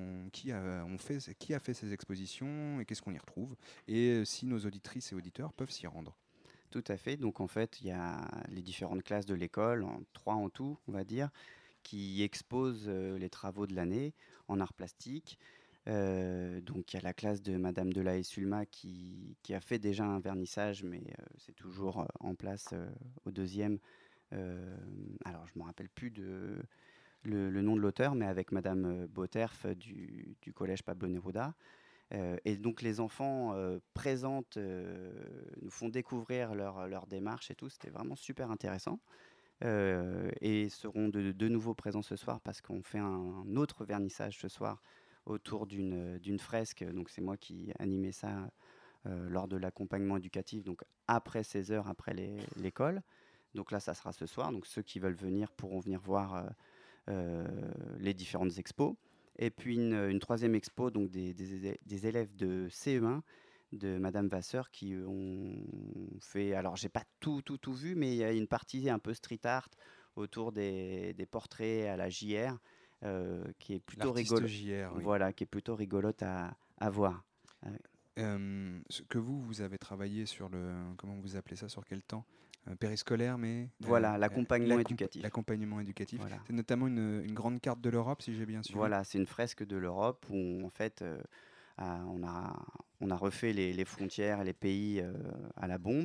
a fait ces expositions et qu'est-ce qu'on y retrouve? Et si nos auditrices et auditeurs peuvent s'y rendre. Tout à fait. Donc en fait, il y a les différentes classes de l'école, 3 en tout, on va dire, qui exposent les travaux de l'année en art plastique. Donc il y a la classe de Madame Delahaye Sulma qui a fait déjà un vernissage, mais c'est toujours en place au 2e. Alors je ne me rappelle plus le nom de l'auteur, mais avec Madame Boterf du collège Pablo Neruda. Et donc les enfants présentent, nous font découvrir leur démarche et tout. C'était vraiment super intéressant. Et seront de nouveau présents ce soir parce qu'on fait un autre vernissage ce soir autour d'une fresque. Donc c'est moi qui animais ça lors de l'accompagnement éducatif, donc après 16 heures, après l'école. Donc là, ça sera ce soir. Donc ceux qui veulent venir pourront venir voir les différentes expos. Et puis une 3e expo, donc des élèves de CE1 de Madame Vasseur qui ont fait, alors j'ai pas tout vu, mais il y a une partie un peu street art autour des portraits à la JR qui est plutôt rigolote. JR, oui. Voilà, qui est plutôt rigolote à voir. Ce que vous avez travaillé sur comment vous appelez ça, sur quel temps? Périscolaire, mais... Voilà, l'accompagnement éducatif. L'accompagnement éducatif. Voilà. C'est notamment une grande carte de l'Europe, si j'ai bien suivi. Voilà, c'est une fresque de l'Europe où, en fait, on a refait les frontières et les pays à la bombe.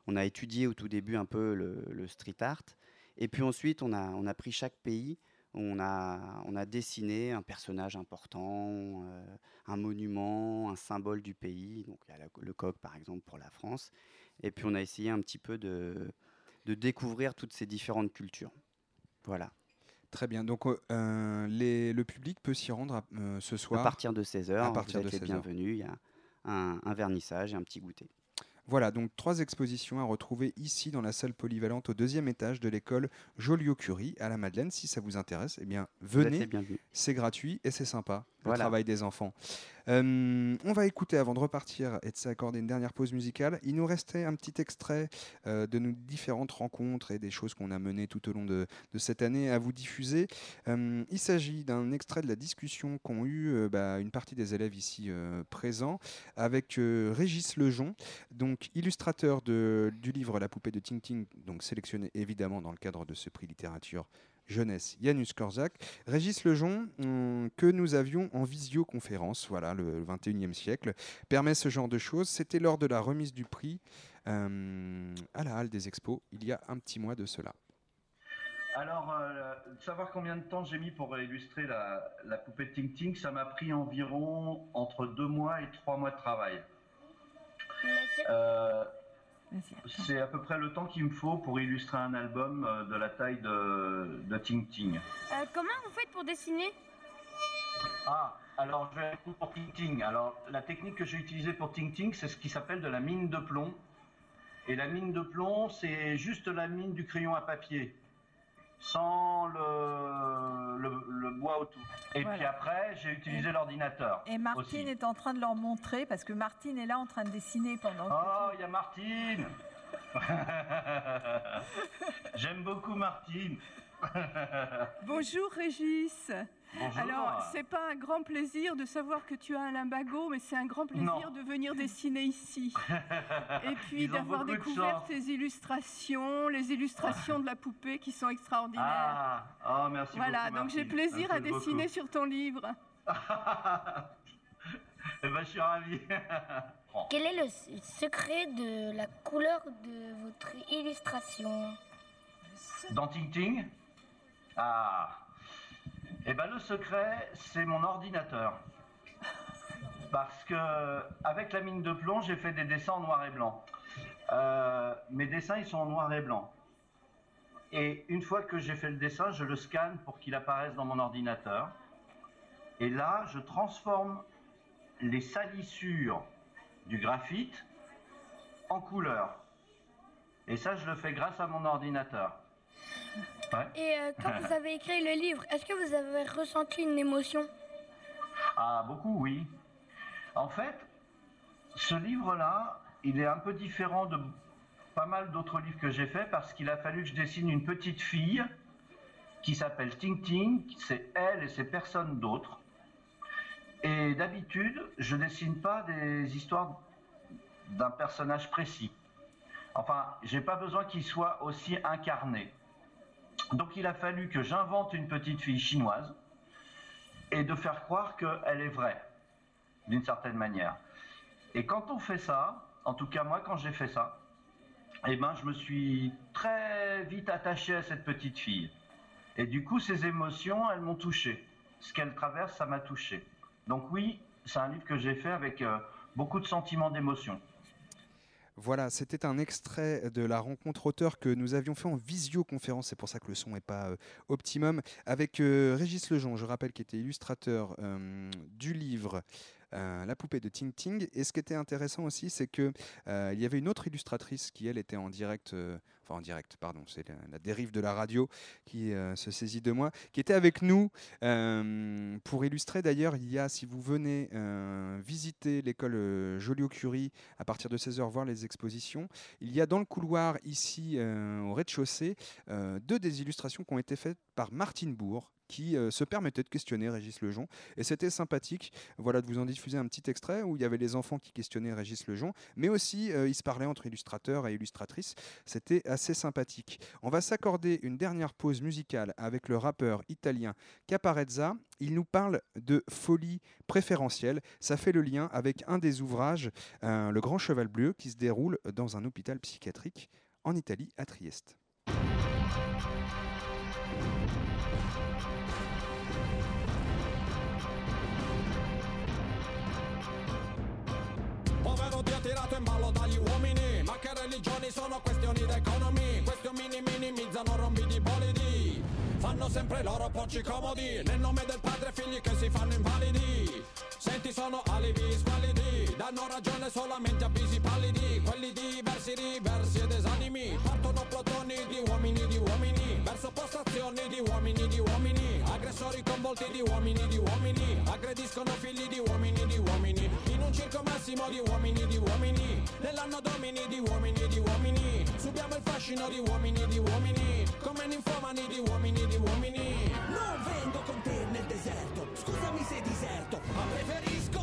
on a étudié au tout début un peu le street art. Et puis ensuite, on a pris chaque pays, on a dessiné un personnage important, un monument, un symbole du pays. Donc, il y a le coq, par exemple, pour la France. Et puis, on a essayé un petit peu de découvrir toutes ces différentes cultures. Voilà. Très bien. Donc, le public peut s'y rendre ce soir. À partir de 16h, à partir vous êtes de les bienvenus. Il y a un vernissage et un petit goûter. Voilà, donc 3 expositions à retrouver ici dans la salle polyvalente au 2e étage de l'école Joliot-Curie à la Madeleine. Si ça vous intéresse, eh bien venez, c'est gratuit et c'est sympa, le travail des enfants. On va écouter avant de repartir et de s'accorder une dernière pause musicale. Il nous restait un petit extrait de nos différentes rencontres et des choses qu'on a menées tout au long de cette année à vous diffuser. Il s'agit d'un extrait de la discussion qu'ont eu une partie des élèves ici présents avec Régis Lejon, donc illustrateur du livre La poupée de Ting Ting, donc sélectionné évidemment dans le cadre de ce prix littérature jeunesse Janusz Korczak. Régis Lejon, que nous avions en visioconférence, voilà, le 21e siècle, permet ce genre de choses. C'était lors de la remise du prix à la Halle des Expos, il y a un petit mois de cela. Alors, savoir combien de temps j'ai mis pour illustrer la poupée de Ting Ting, ça m'a pris environ entre 2 mois et 3 mois de travail. C'est à peu près le temps qu'il me faut pour illustrer un album de la taille de Ting Ting. Comment vous faites pour dessiner? Alors je vais pour Ting Ting. Alors la technique que j'ai utilisée pour Ting Ting, c'est ce qui s'appelle de la mine de plomb. Et la mine de plomb, c'est juste la mine du crayon à papier, sans le bois autour. Et puis après, j'ai utilisé l'ordinateur. Et Martine est en train de leur montrer, parce que Martine est là en train de dessiner pendant... Oh, il y a Martine. J'aime beaucoup Martine. Bonjour Régis. Bonjour. Alors, c'est pas un grand plaisir de savoir que tu as un lumbago, mais c'est un grand plaisir de venir dessiner ici. Et puis d'avoir découvert tes illustrations, les illustrations de la poupée qui sont extraordinaires. Merci voilà, beaucoup, donc j'ai plaisir à dessiner sur ton livre. Eh ben, je suis ravi. Quel est le secret de la couleur de votre illustration? Dans Ting Ting? Eh ben, le secret, c'est mon ordinateur. Parce que avec la mine de plomb, j'ai fait des dessins en noir et blanc. Mes dessins, ils sont en noir et blanc. Et une fois que j'ai fait le dessin, je le scanne pour qu'il apparaisse dans mon ordinateur. Et là, je transforme les salissures du graphite en couleur. Et ça, je le fais grâce à mon ordinateur. Ouais. Et quand vous avez écrit le livre, est-ce que vous avez ressenti une émotion? Beaucoup, oui. En fait, ce livre-là, il est un peu différent de pas mal d'autres livres que j'ai faits parce qu'il a fallu que je dessine une petite fille qui s'appelle Ting Ting, c'est elle et c'est personne d'autre. Et d'habitude, je dessine pas des histoires d'un personnage précis. Enfin, j'ai pas besoin qu'il soit aussi incarné. Donc il a fallu que j'invente une petite fille chinoise et de faire croire qu'elle est vraie, d'une certaine manière. Et quand on fait ça, en tout cas moi quand j'ai fait ça, eh ben, je me suis très vite attaché à cette petite fille. Et du coup, ses émotions, elles m'ont touché. Ce qu'elle traverse, ça m'a touché. Donc oui, c'est un livre que j'ai fait avec beaucoup de sentiments d'émotion. Voilà, c'était un extrait de la rencontre auteur que nous avions fait en visioconférence, c'est pour ça que le son n'est pas optimum, avec Régis Lejon, je rappelle, qui était illustrateur du livre La poupée de Ting Ting. Et ce qui était intéressant aussi, c'est qu'il y avait une autre illustratrice qui, elle, était en direct, c'est la dérive de la radio qui se saisit de moi, qui était avec nous pour illustrer. D'ailleurs, il y a, si vous venez visiter l'école Joliot-Curie à partir de 16h, voir les expositions, il y a dans le couloir ici au rez-de-chaussée 2 des illustrations qui ont été faites par Martine Bourg, qui se permettaient de questionner Régis Legeon. Et c'était sympathique, voilà, de vous en diffuser un petit extrait où il y avait les enfants qui questionnaient Régis Legeon, mais aussi ils se parlaient entre illustrateurs et illustratrices. C'était assez sympathique. On va s'accorder une dernière pause musicale avec le rappeur italien Caparezza. Il nous parle de folie préférentielle. Ça fait le lien avec un des ouvrages, Le Grand Cheval Bleu, qui se déroule dans un hôpital psychiatrique en Italie, à Trieste. Povero Dio tirato in ballo dagli uomini, ma che religioni sono questioni d'economia. Questi omini minimizzano rombi di bolidi, fanno sempre i loro porci comodi, nel nome del padre figli che si fanno invalidi. Senti sono alibi squallidi, danno ragione solamente a visi pallidi, quelli diversi ed esanimi. Partono plotoni di uomini verso postazioni di uomini, aggressori con volti di uomini, aggrediscono figli di uomini, in un circo massimo di uomini, nell'anno domini di uomini, subiamo il fascino di uomini, come ninfomani di uomini. Non vengo con te nel deserto, scusami se diserto, ma preferisco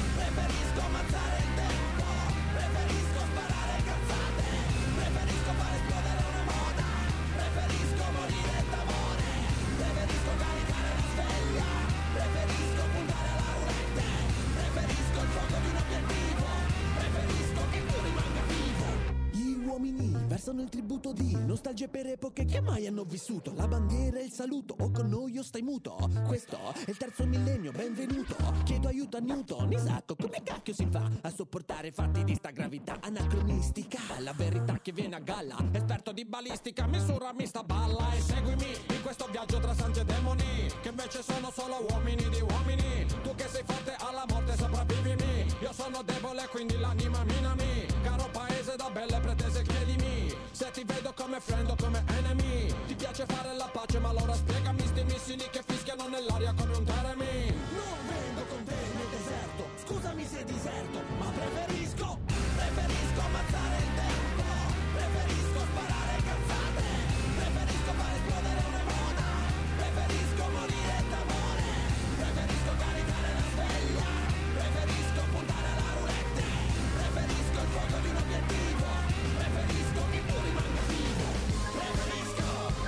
ammazzare il tempo, preferisco sparare cazzate, preferisco far esplodere una moda, preferisco morire d'amore, preferisco caricare la sveglia, preferisco puntare alla roulette, preferisco il fuoco di un obiettivo, preferisco che tu rimanga vivo. Gli uomini versano il tributo di nostalgie per epoche che mai hanno vissuto, la bandiera e il saluto, o con noi o stai muto, questo è il terzo millennio, benvenuto, chiedo aiuto a Newton, Isacco, come cacchio si fa a sopportare fatti di sta gravità anacronistica, la verità che viene a galla, esperto di balistica, misurami sta balla e seguimi in questo viaggio tra santi e demoni, che invece sono solo uomini di uomini, tu che sei forte alla morte sopravvivimi, io sono debole quindi l'anima minami, caro paese da belle pretese chiedimi, se ti vedo come friend o come enemy, ti piace fare la pace ma allora spiegami sti missili che fischiano nell'aria come un Jeremy. Non vengo con te nel deserto, scusami se diserto, ma preferisco ammazzare il tempo, preferisco sparare cazzate, preferisco far esplodere una moda, preferisco morire d'amore, preferisco caricare la sveglia, preferisco puntare alla roulette, preferisco il fuoco di un obiettivo, preferisco che tu rimanga vivo, preferisco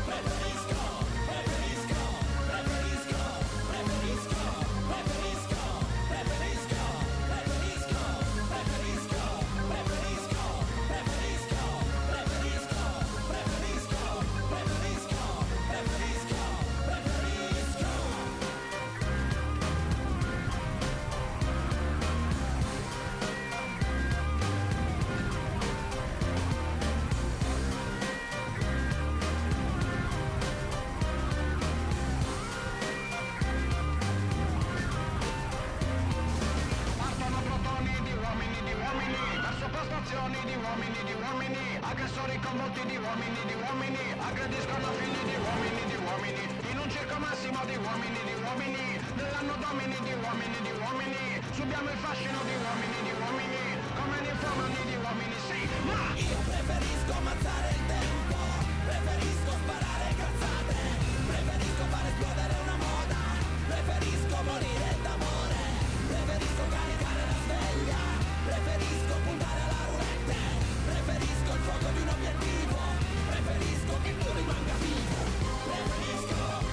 di uomini, aggressori con volti di uomini, aggrediscono figli di uomini, in un circo massimo di uomini, nell'anno domini di uomini, subiamo il fascino di uomini, come ninfomani di uomini, sì, ma io preferisco ammazzare il tempo, preferisco sparare cazzate, preferisco far esplodere una moda, preferisco morire d'amore, preferisco caricare la sveglia, preferisco puntare alla roulette, preferisco il fuoco di un obiettivo, preferisco che tu rimanga vivo, preferisco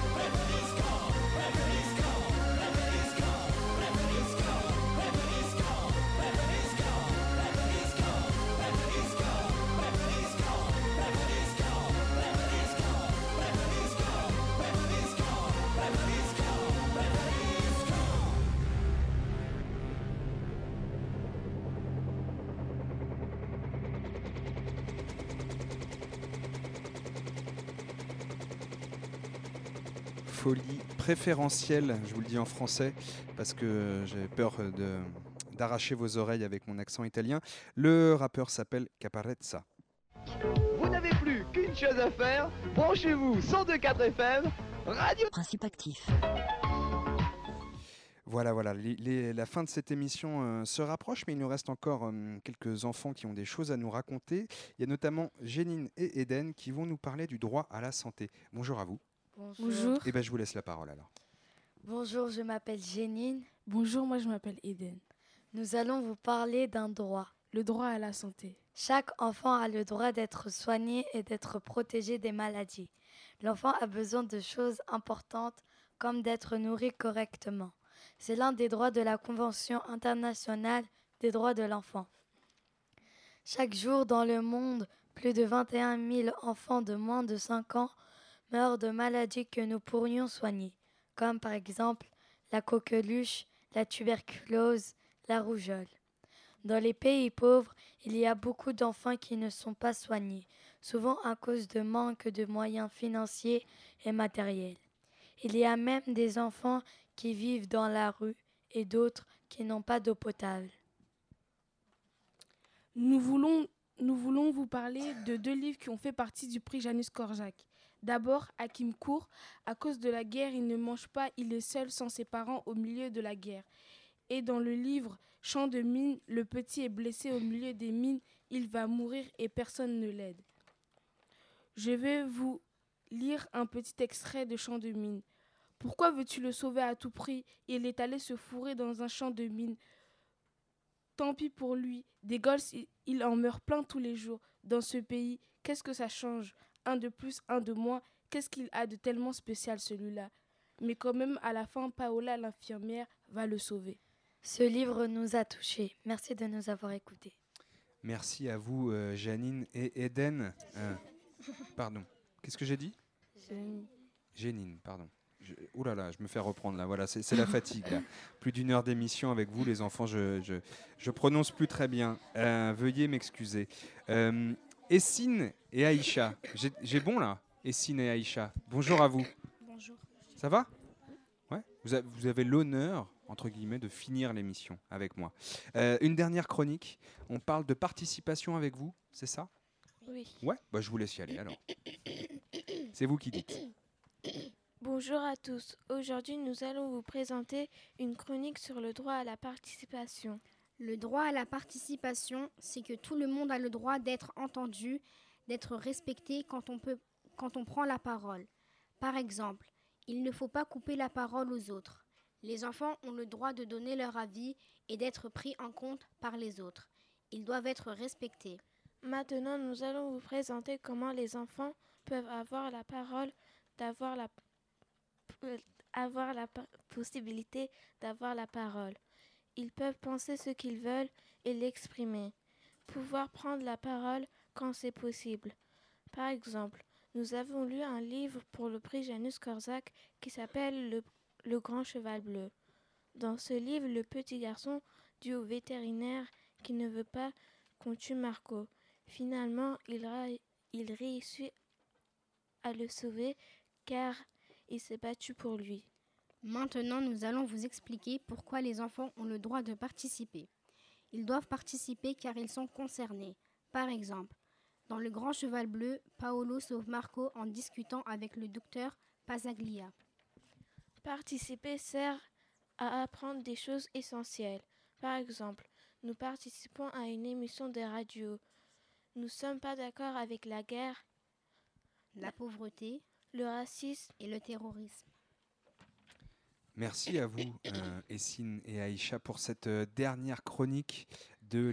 Folie préférentielle, je vous le dis en français, parce que j'ai peur d'arracher vos oreilles avec mon accent italien. Le rappeur s'appelle Caparezza. Vous n'avez plus qu'une chose à faire, branchez-vous 102.4 FM, Radio Principe Actif. Voilà, la fin de cette émission se rapproche, mais il nous reste encore quelques enfants qui ont des choses à nous raconter. Il y a notamment Jénine et Eden qui vont nous parler du droit à la santé. Bonjour à vous. Bonjour. Eh bien, je vous laisse la parole alors. Bonjour, je m'appelle Jénine. Bonjour, moi je m'appelle Eden. Nous allons vous parler d'un droit. Le droit à la santé. Chaque enfant a le droit d'être soigné et d'être protégé des maladies. L'enfant a besoin de choses importantes comme d'être nourri correctement. C'est l'un des droits de la Convention internationale des droits de l'enfant. Chaque jour dans le monde, plus de 21 000 enfants de moins de 5 ans meurent de maladies que nous pourrions soigner, comme par exemple la coqueluche, la tuberculose, la rougeole. Dans les pays pauvres, il y a beaucoup d'enfants qui ne sont pas soignés, souvent à cause de manque de moyens financiers et matériels. Il y a même des enfants qui vivent dans la rue et d'autres qui n'ont pas d'eau potable. Nous voulons vous parler de 2 livres qui ont fait partie du prix Janusz Korczak. D'abord, Hakim Kour. À cause de la guerre, il ne mange pas, il est seul sans ses parents au milieu de la guerre. Et dans le livre Champ de mines, le petit est blessé au milieu des mines, il va mourir et personne ne l'aide. Je vais vous lire un petit extrait de Champ de mines. Pourquoi veux-tu le sauver à tout prix? Il est allé se fourrer dans un champ de mines. Tant pis pour lui. Des gosses, il en meurt plein tous les jours. Dans ce pays, qu'est-ce que ça change? Un de plus, un de moins. Qu'est-ce qu'il a de tellement spécial celui-là? Mais quand même, à la fin, Paola, l'infirmière, va le sauver. Ce livre nous a touchés. Merci de nous avoir écoutés. Merci à vous, Janine et Eden. Pardon. Qu'est-ce que j'ai dit? Jénine, pardon. Ouh là là, je me fais reprendre là. Voilà, c'est la fatigue. Là. Plus d'1 heure d'émission avec vous, les enfants. Je prononce plus très bien. Veuillez m'excuser. Essine et Aïcha. J'ai bon là. Essine et Aïcha. Bonjour à vous. Bonjour. Ça va? Ouais. Vous avez l'honneur, entre guillemets, de finir l'émission avec moi. Une dernière chronique. On parle de participation avec vous, c'est ça? Oui. Ouais. Bah, je vous laisse y aller alors. C'est vous qui dites. Bonjour à tous. Aujourd'hui, nous allons vous présenter une chronique sur le droit à la participation. Le droit à la participation, c'est que tout le monde a le droit d'être entendu, d'être respecté quand on prend la parole. Par exemple, il ne faut pas couper la parole aux autres. Les enfants ont le droit de donner leur avis et d'être pris en compte par les autres. Ils doivent être respectés. Maintenant, nous allons vous présenter comment les enfants peuvent avoir la parole, avoir la possibilité d'avoir la parole. Ils peuvent penser ce qu'ils veulent et l'exprimer. Pouvoir prendre la parole quand c'est possible. Par exemple, nous avons lu un livre pour le prix Janusz Korczak qui s'appelle Le Grand Cheval Bleu. Dans ce livre, le petit garçon dit au vétérinaire qu'il ne veut pas qu'on tue Marco. Finalement, il réussit à le sauver car il s'est battu pour lui. Maintenant, nous allons vous expliquer pourquoi les enfants ont le droit de participer. Ils doivent participer car ils sont concernés. Par exemple, dans Le Grand Cheval Bleu, Paolo sauve Marco en discutant avec le docteur Pasaglia. Participer sert à apprendre des choses essentielles. Par exemple, nous participons à une émission de radio. Nous ne sommes pas d'accord avec la guerre, la pauvreté, le racisme et le terrorisme. Merci à vous, Essine et Aïcha, pour cette dernière chronique de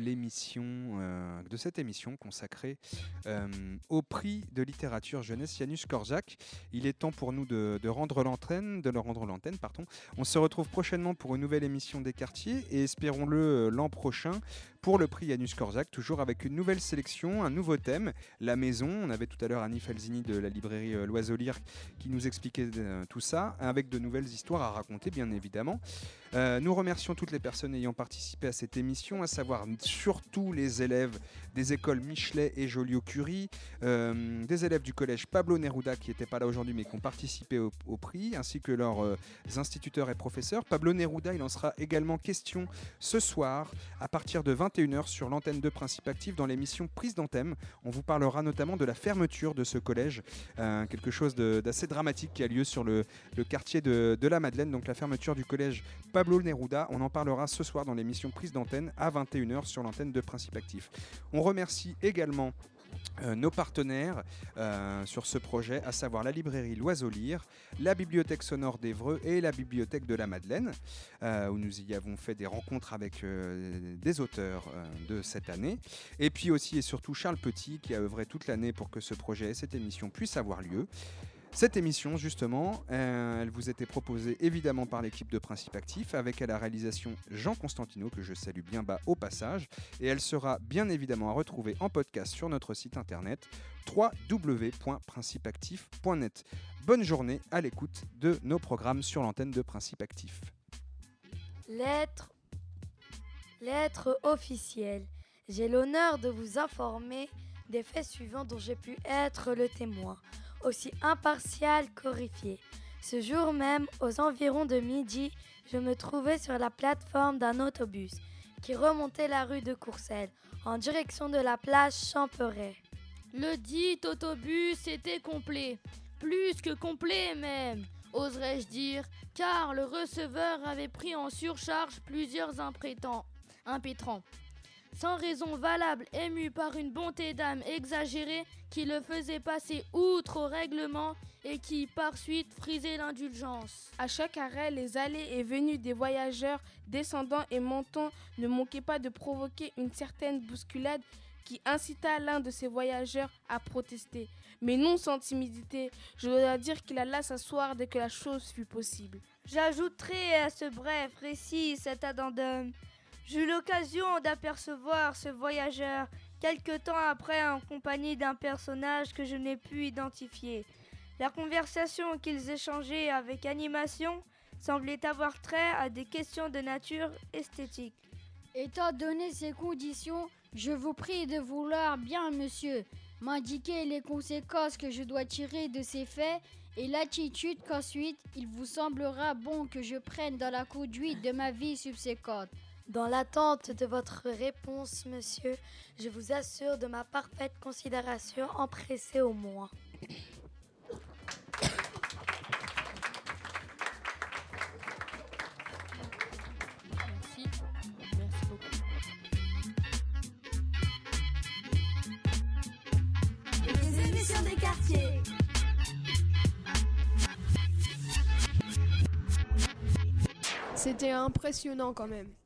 cette émission consacrée au prix de littérature jeunesse Janusz Korczak. Il est temps pour nous de leur rendre l'antenne. On se retrouve prochainement pour une nouvelle émission des quartiers et espérons-le l'an prochain pour le prix Janusz Korczak, toujours avec une nouvelle sélection, un nouveau thème, la maison. On avait tout à l'heure Annie Falzini de la librairie L'Oiseau Lyre qui nous expliquait tout ça, avec de nouvelles histoires à raconter, bien évidemment. Nous remercions toutes les personnes ayant participé à cette émission, à savoir surtout les élèves des écoles Michelet et Joliot-Curie, des élèves du collège Pablo Neruda qui n'étaient pas là aujourd'hui mais qui ont participé au prix, ainsi que leurs instituteurs et professeurs. Pablo Neruda, il en sera également question ce soir à partir de 21h sur l'antenne de Principe Actif dans l'émission Prise d'Antenne. On vous parlera notamment de la fermeture de ce collège, quelque chose d'assez dramatique qui a lieu sur le quartier de la Madeleine, donc la fermeture du collège Pablo Neruda. On en parlera ce soir dans l'émission Prise d'Antenne à 21h sur l'antenne de Principe Actif. On remercie également nos partenaires sur ce projet, à savoir la librairie L'Oiseau Lire, la bibliothèque sonore d'Évreux et la bibliothèque de la Madeleine, où nous y avons fait des rencontres avec des auteurs de cette année. Et puis aussi et surtout Charles Petit, qui a œuvré toute l'année pour que ce projet et cette émission puissent avoir lieu. Cette émission, justement, elle vous était proposée évidemment par l'équipe de Principe Actif, avec à la réalisation Jean Constantino, que je salue bien bas au passage, et elle sera bien évidemment à retrouver en podcast sur notre site internet www.principeactif.net. Bonne journée à l'écoute de nos programmes sur l'antenne de Principe Actif. Lettre officielle. J'ai l'honneur de vous informer des faits suivants dont j'ai pu être le témoin, aussi impartial qu'horrifié. Ce jour même, aux environs de midi, je me trouvais sur la plateforme d'un autobus qui remontait la rue de Courcelles en direction de la place Champeret. Le dit autobus était complet, plus que complet même, oserais-je dire, car le receveur avait pris en surcharge plusieurs impétrants. Sans raison valable, ému par une bonté d'âme exagérée qui le faisait passer outre au règlement et qui, par suite, frisait l'indulgence. À chaque arrêt, les allées et venues des voyageurs descendant et montant ne manquaient pas de provoquer une certaine bousculade qui incita l'un de ces voyageurs à protester. Mais non sans timidité, je dois dire qu'il alla s'asseoir dès que la chose fut possible. J'ajouterai à ce bref récit cet addendum. J'eus l'occasion d'apercevoir ce voyageur quelque temps après en compagnie d'un personnage que je n'ai pu identifier. La conversation qu'ils échangeaient avec animation semblait avoir trait à des questions de nature esthétique. Étant donné ces conditions, je vous prie de vouloir bien, monsieur, m'indiquer les conséquences que je dois tirer de ces faits et l'attitude qu'ensuite il vous semblera bon que je prenne dans la conduite de ma vie subséquente. Dans l'attente de votre réponse, monsieur, je vous assure de ma parfaite considération, empressée au moins. Merci beaucoup. Les émissions des quartiers. C'était impressionnant quand même.